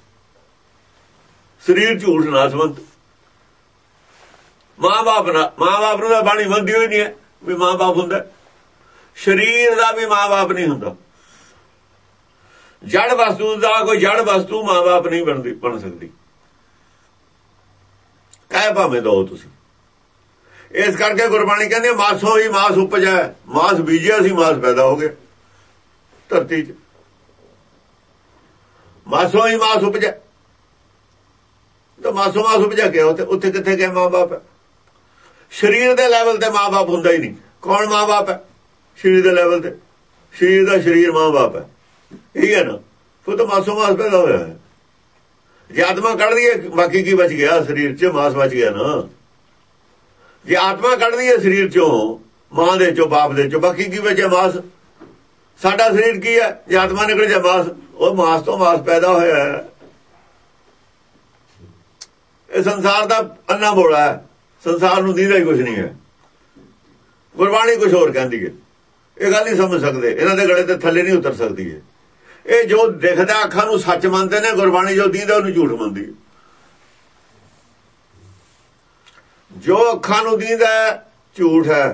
ਸਰੀਰ ਝੂਠ ਨਾਸਵੰਤ। ਮਾਂ ਬਾਪ ਨਾ ਮਾਂ ਬਾਪ ਨੂੰ ਤਾਂ ਬਾਣੀ ਮੰਨਦੀ ਹੋਈ ਨਹੀਂ ਹੈ ਵੀ ਮਾਂ ਬਾਪ ਹੁੰਦਾ। ਸਰੀਰ ਦਾ ਵੀ ਮਾਂ ਬਾਪ ਨਹੀਂ ਹੁੰਦਾ। ਜੜ ਵਸਤੂ ਦਾ ਕੋਈ ਜੜ ਵਸਤੂ ਮਾਂ ਬਾਪ ਨਹੀਂ ਬਣਦੀ ਬਣ ਸਕਦੀ, ਕਹਿ ਭਾਵੇਂ ਦੋ ਤੁਸੀਂ। ਇਸ ਕਰਕੇ ਗੁਰਬਾਣੀ ਕਹਿੰਦੀ ਮਾਸੋਂ ਹੀ ਮਾਸ ਉਪਜੈ। ਮਾਸ ਬੀਜਿਆ ਸੀ, ਮਾਸ ਪੈਦਾ ਹੋ ਗਿਆ ਧਰਤੀ 'ਚ। ਮਾਸੋਂ ਹੀ ਮਾਸ ਉਪਜੈ ਤਾਂ ਮਾਸੋਂ ਮਾਸ ਉਪਜਾ ਕੇ ਉੱਥੇ ਉੱਥੇ ਕਿੱਥੇ ਗਏ ਮਾਂ ਬਾਪ? ਸਰੀਰ ਦੇ ਲੈਵਲ ਤੇ ਮਾਂ ਬਾਪ ਹੁੰਦਾ ਹੀ ਨਹੀਂ। ਕੌਣ ਮਾਂ ਬਾਪ ਹੈ ਸਰੀਰ ਦੇ ਲੈਵਲ ਤੇ? ਸਰੀਰ ਦਾ ਸਰੀਰ ਮਾਂ ਬਾਪ ਹੈ, ਇਹ ਹੈ ਨਾ। ਫਿਰ ਤਾਂ ਮਾਸੋਂ ਮਾਸ ਪੈਦਾ ਹੋਇਆ ਹੈ। ਜੇ ਆਤਮਾ ਕੱਢਦੀ ਹੈ ਬਾਕੀ ਕੀ ਬਚ ਗਿਆ? ਸਰੀਰ 'ਚ ਮਾਸ ਬਚ ਗਿਆ ਨਾ। ਜੇ ਆਤਮਾ ਕੱਢਦੀ ਹੈ ਸਰੀਰ 'ਚੋਂ, ਮਾਂ ਦੇ 'ਚੋਂ, ਬਾਪ ਦੇ 'ਚੋਂ, ਬਾਕੀ ਕੀ ਬਚਿਆ? ਮਾਸ। ਸਾਡਾ ਸਰੀਰ ਕੀ ਹੈ? ਜੇ ਆਤਮਾ ਨਿਕਲ ਜਾ ਮਾਸ, ਉਹ ਮਾਸ ਤੋਂ ਮਾਸ ਪੈਦਾ ਹੋਇਆ ਹੈ। ਇਹ ਸੰਸਾਰ ਦਾ ਅੰਨਾ ਬੋਲਾ ਹੈ, ਸੰਸਾਰ ਨੂੰ ਦੀਦਾ ਹੀ ਕੁਛ ਨਹੀਂ ਹੈ। ਗੁਰਬਾਣੀ ਕੁਛ ਹੋਰ ਕਹਿੰਦੀ ਹੈ। ਇਹ ਗੱਲ ਨਹੀਂ ਸਮਝ ਸਕਦੇ, ਇਹਨਾਂ ਦੇ ਗਲੇ ਤੇ ਥੱਲੇ ਨਹੀਂ ਉਤਰ ਸਕਦੀ ਹੈ। ਇਹ ਜੋ ਦਿਖਦਾ ਅੱਖਾਂ ਨੂੰ ਸੱਚ ਮੰਨਦੇ ਨੇ, ਗੁਰਬਾਣੀ ਜੋ ਦੀਦਾ ਉਹਨੂੰ ਝੂਠ ਮੰਨਦੀ ਹੈ। ਜੋ ਅੱਖਾਂ ਨੂੰ ਦੀਦਾ ਝੂਠ ਹੈ,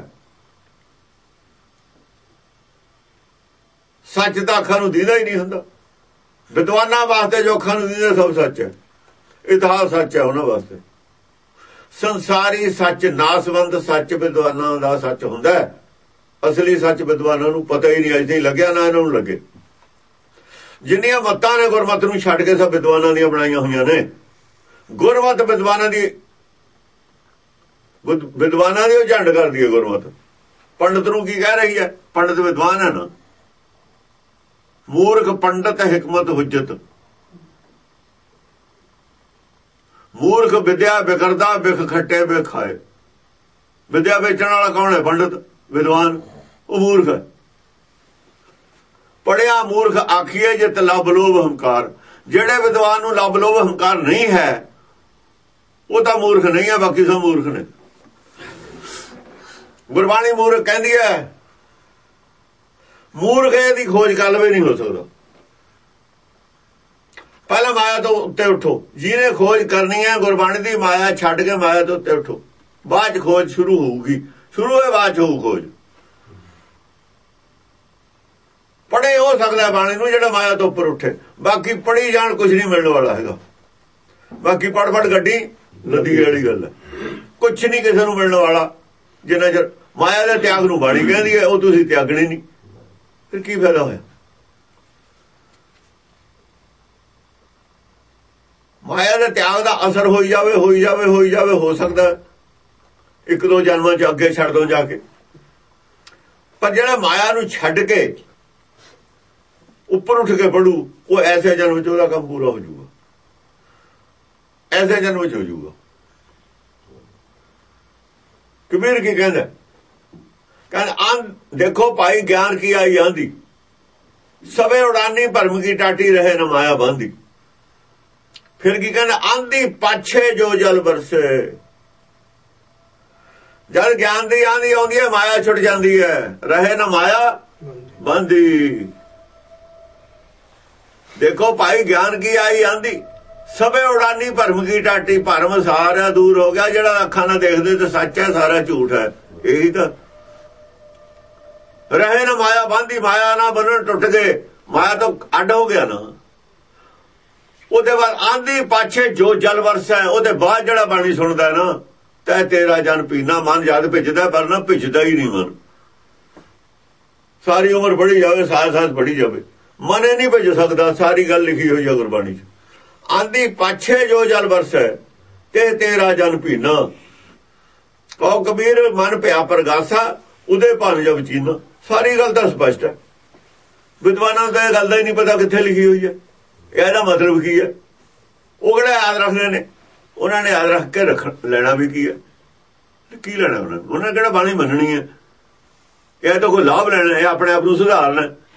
ਸੱਚ ਤਾਂ ਅੱਖਾਂ ਨੂੰ ਦੀਦਾ ਹੀ ਨਹੀਂ ਹੁੰਦਾ। ਵਿਦਵਾਨਾਂ ਵਾਸਤੇ ਜੋ ਅੱਖਾਂ ਨੂੰ ਦੀਦਾ ਸਭ ਸੱਚ ਹੈ। ਇਤਿਹਾਸ ਸੱਚ ਹੈ ਉਹਨਾਂ ਵਾਸਤੇ। ਸੰਸਾਰੀ ਸੱਚ, ਨਾਸਵੰਦ ਸੱਚ ਵਿਦਵਾਨਾਂ ਦਾ ਸੱਚ ਹੁੰਦਾ ਹੈ। ਅਸਲੀ ਸੱਚ ਵਿਦਵਾਨਾਂ ਨੂੰ ਪਤਾ ਹੀ ਨਹੀਂ, ਅਜੇ ਲੱਗਿਆ ਨਾ ਇਹਨਾਂ ਨੂੰ ਲੱਗੇ। ਜਿੰਨੀਆਂ ਮੱਤਾਂ ਨੇ ਗੁਰਮਤ ਨੂੰ ਛੱਡ ਕੇ ਸਭ ਵਿਦਵਾਨਾਂ ਦੀਆਂ ਬਣਾਈਆਂ ਹੋਈਆਂ ਨੇ। ਗੁਰਮਤ ਵਿਦਵਾਨਾਂ ਦੀ ਵਿਦਵਾਨਾਂ ਦੀ ਉਹ ਝੰਡ ਕਰਦੀ ਹੈ ਗੁਰਮਤ। ਪੰਡਤ ਨੂੰ ਕੀ ਕਹਿ ਰਹੀ ਹੈ? ਪੰਡਤ ਵਿਦਵਾਨ ਹੈ ਨਾ। ਮੂਰਖ ਪੰਡਤ ਹਿਕਮਤ ਹੁਜਤ। ਮੂਰਖ ਵਿਦਿਆ ਵਿਕਰਦਾ, ਬਿਖ ਖੱਟੇ ਬਿਖ ਖਾਏ। ਵਿਦਿਆ ਵੇਚਣ ਵਾਲਾ ਕੌਣ ਹੈ? ਪੰਡਤ ਵਿਦਵਾਨ। ਉਹ ਮੂਰਖ ਹੈ। ਪੜਿਆ ਮੂਰਖ ਆਖੀਏ ਜਿਤ ਲੱਭ ਲੋਭ ਹੰਕਾਰ। ਜਿਹੜੇ ਵਿਦਵਾਨ ਨੂੰ ਲੱਭ ਲੋਭ ਹੰਕਾਰ ਨਹੀਂ ਹੈ ਉਹ ਤਾਂ ਮੂਰਖ ਨਹੀਂ ਹੈ, ਬਾਕੀ ਸਭ ਮੂਰਖ ਨੇ। ਗੁਰਬਾਣੀ ਮੂਰਖ ਕਹਿੰਦੀ ਹੈ। ਮੂਰਖ ਦੀ ਖੋਜ ਕਰ ਲਵੇ ਨਹੀਂ ਹੋ ਸਕਦਾ। ਪਹਿਲਾਂ ਮਾਇਆ ਤੋਂ ਉੱਤੇ ਉੱਠੋ। ਜਿਹਨੇ ਖੋਜ ਕਰਨੀ ਹੈ ਗੁਰਬਾਣੀ ਦੀ, ਮਾਇਆ ਛੱਡ ਕੇ ਮਾਇਆ ਤੋਂ ਉੱਤੇ ਉੱਠੋ। ਬਾਅਦ ਚ ਖੋਜ ਸ਼ੁਰੂ ਹੋਊਗੀ। ਸ਼ੁਰੂ ਹੋਏ ਬਾਅਦ ਚ ਹੋਊ ਖੋਜ। ਪੜ੍ਹੇ ਹੋ ਸਕਦਾ ਬਾਣੀ ਨੂੰ ਜਿਹੜਾ ਮਾਇਆ ਤੋਂ ਉੱਪਰ ਉੱਠੇ। ਬਾਕੀ ਪੜ੍ਹੀ ਜਾਣ ਕੁਝ ਨਹੀਂ ਮਿਲਣ ਵਾਲਾ ਹੈਗਾ। ਬਾਕੀ ਪੜ ਪੜ ਗੱਡੀ ਨਦੀ ਵਾਲੀ ਗੱਲ ਹੈ। ਕੁਛ ਨਹੀਂ ਕਿਸੇ ਨੂੰ ਮਿਲਣ ਵਾਲਾ ਜਿੰਨਾ ਚਿਰ ਮਾਇਆ ਦੇ ਤਿਆਗ ਨੂੰ ਬਾਣੀ ਕਹਿੰਦੀ ਹੈ। ਉਹ ਤੁਸੀਂ ਤਿਆਗਣੇ ਨਹੀਂ, ਫਿਰ ਕੀ ਫਾਇਦਾ ਹੋਇਆ? ਮਾਇਆ ਦੇ ਤਿਆਗ ਦਾ ਅਸਰ ਹੋਈ ਜਾਵੇ ਹੋਈ ਜਾਵੇ ਹੋਈ ਜਾਵੇ ਹੋ ਸਕਦਾ ਇੱਕ ਦੋ ਜਨਮਾਂ ਚ ਅੱਗੇ ਛੱਡ ਦੋ ਜਾ ਕੇ। ਪਰ ਜਿਹੜਾ ਮਾਇਆ ਨੂੰ ਛੱਡ ਕੇ ਉੱਪਰ ਉੱਠ ਕੇ ਪੜੂ, ਉਹ ਐਸੇ ਜਨਮ ਚ ਉਹਦਾ ਕੰਮ ਪੂਰਾ ਹੋ ਜਾਊਗਾ। ਐਸੇ ਜਨਮ ਚ ਹੋ ਜਾਊਗਾ। ਕਬੀਰ ਕੀ ਕਹਿੰਦਾ? ਕਹਿੰਦਾ ਦੇਖੋ ਭਾਈ ਗਿਆਨ ਕੀ ਆਈ ਆਂਦੀ, ਸਵੇ ਉਡਾਨੀ ਭਰਮ ਕੀ ਟਾਟੀ ਰਹੇ ਨ ਮਾਇਆ ਬਾਂਦੀ। ਫਿਰ ਕੀ ਕਹਿੰਦਾ? ਆਂਦੀ ਪਾਛੇ ਜੋ ਜਲ ਬਰਸੇ। ਜਦ ਗਿਆਨ ਦੀ ਆਂਦੀ ਆਉਂਦੀ ਹੈ ਮਾਇਆ ਛੁੱਟ ਜਾਂਦੀ ਹੈ। ਰਹੇ ਨਾ ਮਾਇਆ ਬੰਦੀ। ਦੇਖੋ ਭਾਈ ਗਿਆਨ ਕੀ ਆਈ ਆਂਦੀ, ਸਭੇ ਉਡਾਨੀ ਭਰਮ ਕੀ ਟਾਟੀ। ਭਰਮ ਸਾਰਾ ਦੂਰ ਹੋ ਗਿਆ। ਜਿਹੜਾ ਅੱਖਾਂ ਨਾਲ ਦੇਖਦੇ ਤੇ ਸੱਚ ਹੈ, ਸਾਰਾ ਝੂਠ ਹੈ। ਇਹੀ ਤਾਂ ਰਹੇ ਨਾ ਮਾਇਆ ਬੰਦੀ। ਮਾਇਆ ਨਾ ਬੰਨਣ ਟੁੱਟ ਗਏ, ਮਾਇਆ ਤੋਂ ਅੱਡ ਹੋ ਗਿਆ ਨਾ। ਉਹਦੇ ਬਾਅਦ ਆਂਦੀ ਪਾਛੇ ਜੋ ਜਲ ਵਰਸਾ। ਉਹਦੇ ਬਾਅਦ ਜਿਹੜਾ ਬਾਣੀ ਸੁਣਦਾ ਨਾ, ਤੈ ਤੇਰਾ ਜਨ ਪੀਣਾ। ਮਨ ਜਦ ਭਿੱਜਦਾ, ਪਰ ਨਾ ਭਿੱਜਦਾ ਹੀ ਨਹੀਂ ਮਨ। ਸਾਰੀ ਉਮਰ ਪੜ੍ਹੀ ਜਾਵੇ, ਸਾਲ ਸਾਲ ਪੜ੍ਹੀ ਜਾਵੇ, ਮਨ ਇਹ ਨਹੀਂ ਭਿੱਜ ਸਕਦਾ। ਸਾਰੀ ਗੱਲ ਲਿਖੀ ਹੋਈ ਹੈ ਗੁਰਬਾਣੀ ਚ। ਆਂਦੀ ਪਾਛੇ ਜੋ ਜਲ ਵਰਸਾ ਤੇ ਤੇਰਾ ਜਨ ਪੀਣਾ। ਕਹੋ ਕਬੀਰ ਮਨ ਭਿਆ ਪ੍ਰਗਾਸਾ, ਉਹਦੇ ਭਨ ਜਬ ਚੀਨਾ। ਸਾਰੀ ਗੱਲ ਤਾਂ ਸਪਸ਼ਟ ਹੈ। ਵਿਦਵਾਨਾਂ ਨੂੰ ਤਾਂ ਇਹ ਗੱਲ ਦਾ ਹੀ ਨਹੀਂ ਪਤਾ ਕਿੱਥੇ ਲਿਖੀ ਹੋਈ ਹੈ, ਇਹਦਾ ਮਤਲਬ ਕੀ ਹੈ। ਉਹ ਕਿਹੜਾ ਯਾਦ ਰੱਖਦੇ ਨੇ? ਉਹਨਾਂ ਨੇ ਯਾਦ ਰੱਖ ਕੇ ਰੱਖ ਲੈਣਾ ਵੀ ਕੀ ਹੈ। ਕੀ ਲੈਣਾ ਉਹਨਾਂ ਉਹਨਾਂ ਕਿਹੜਾ ਬਾਣੀ ਮੰਨਣੀ ਹੈ? ਇਹ ਤਾਂ ਕੋਈ ਲਾਭ ਲੈਣਾ, ਇਹ ਆਪਣੇ ਆਪ ਨੂੰ ਸੁਧਾਰਨਾ।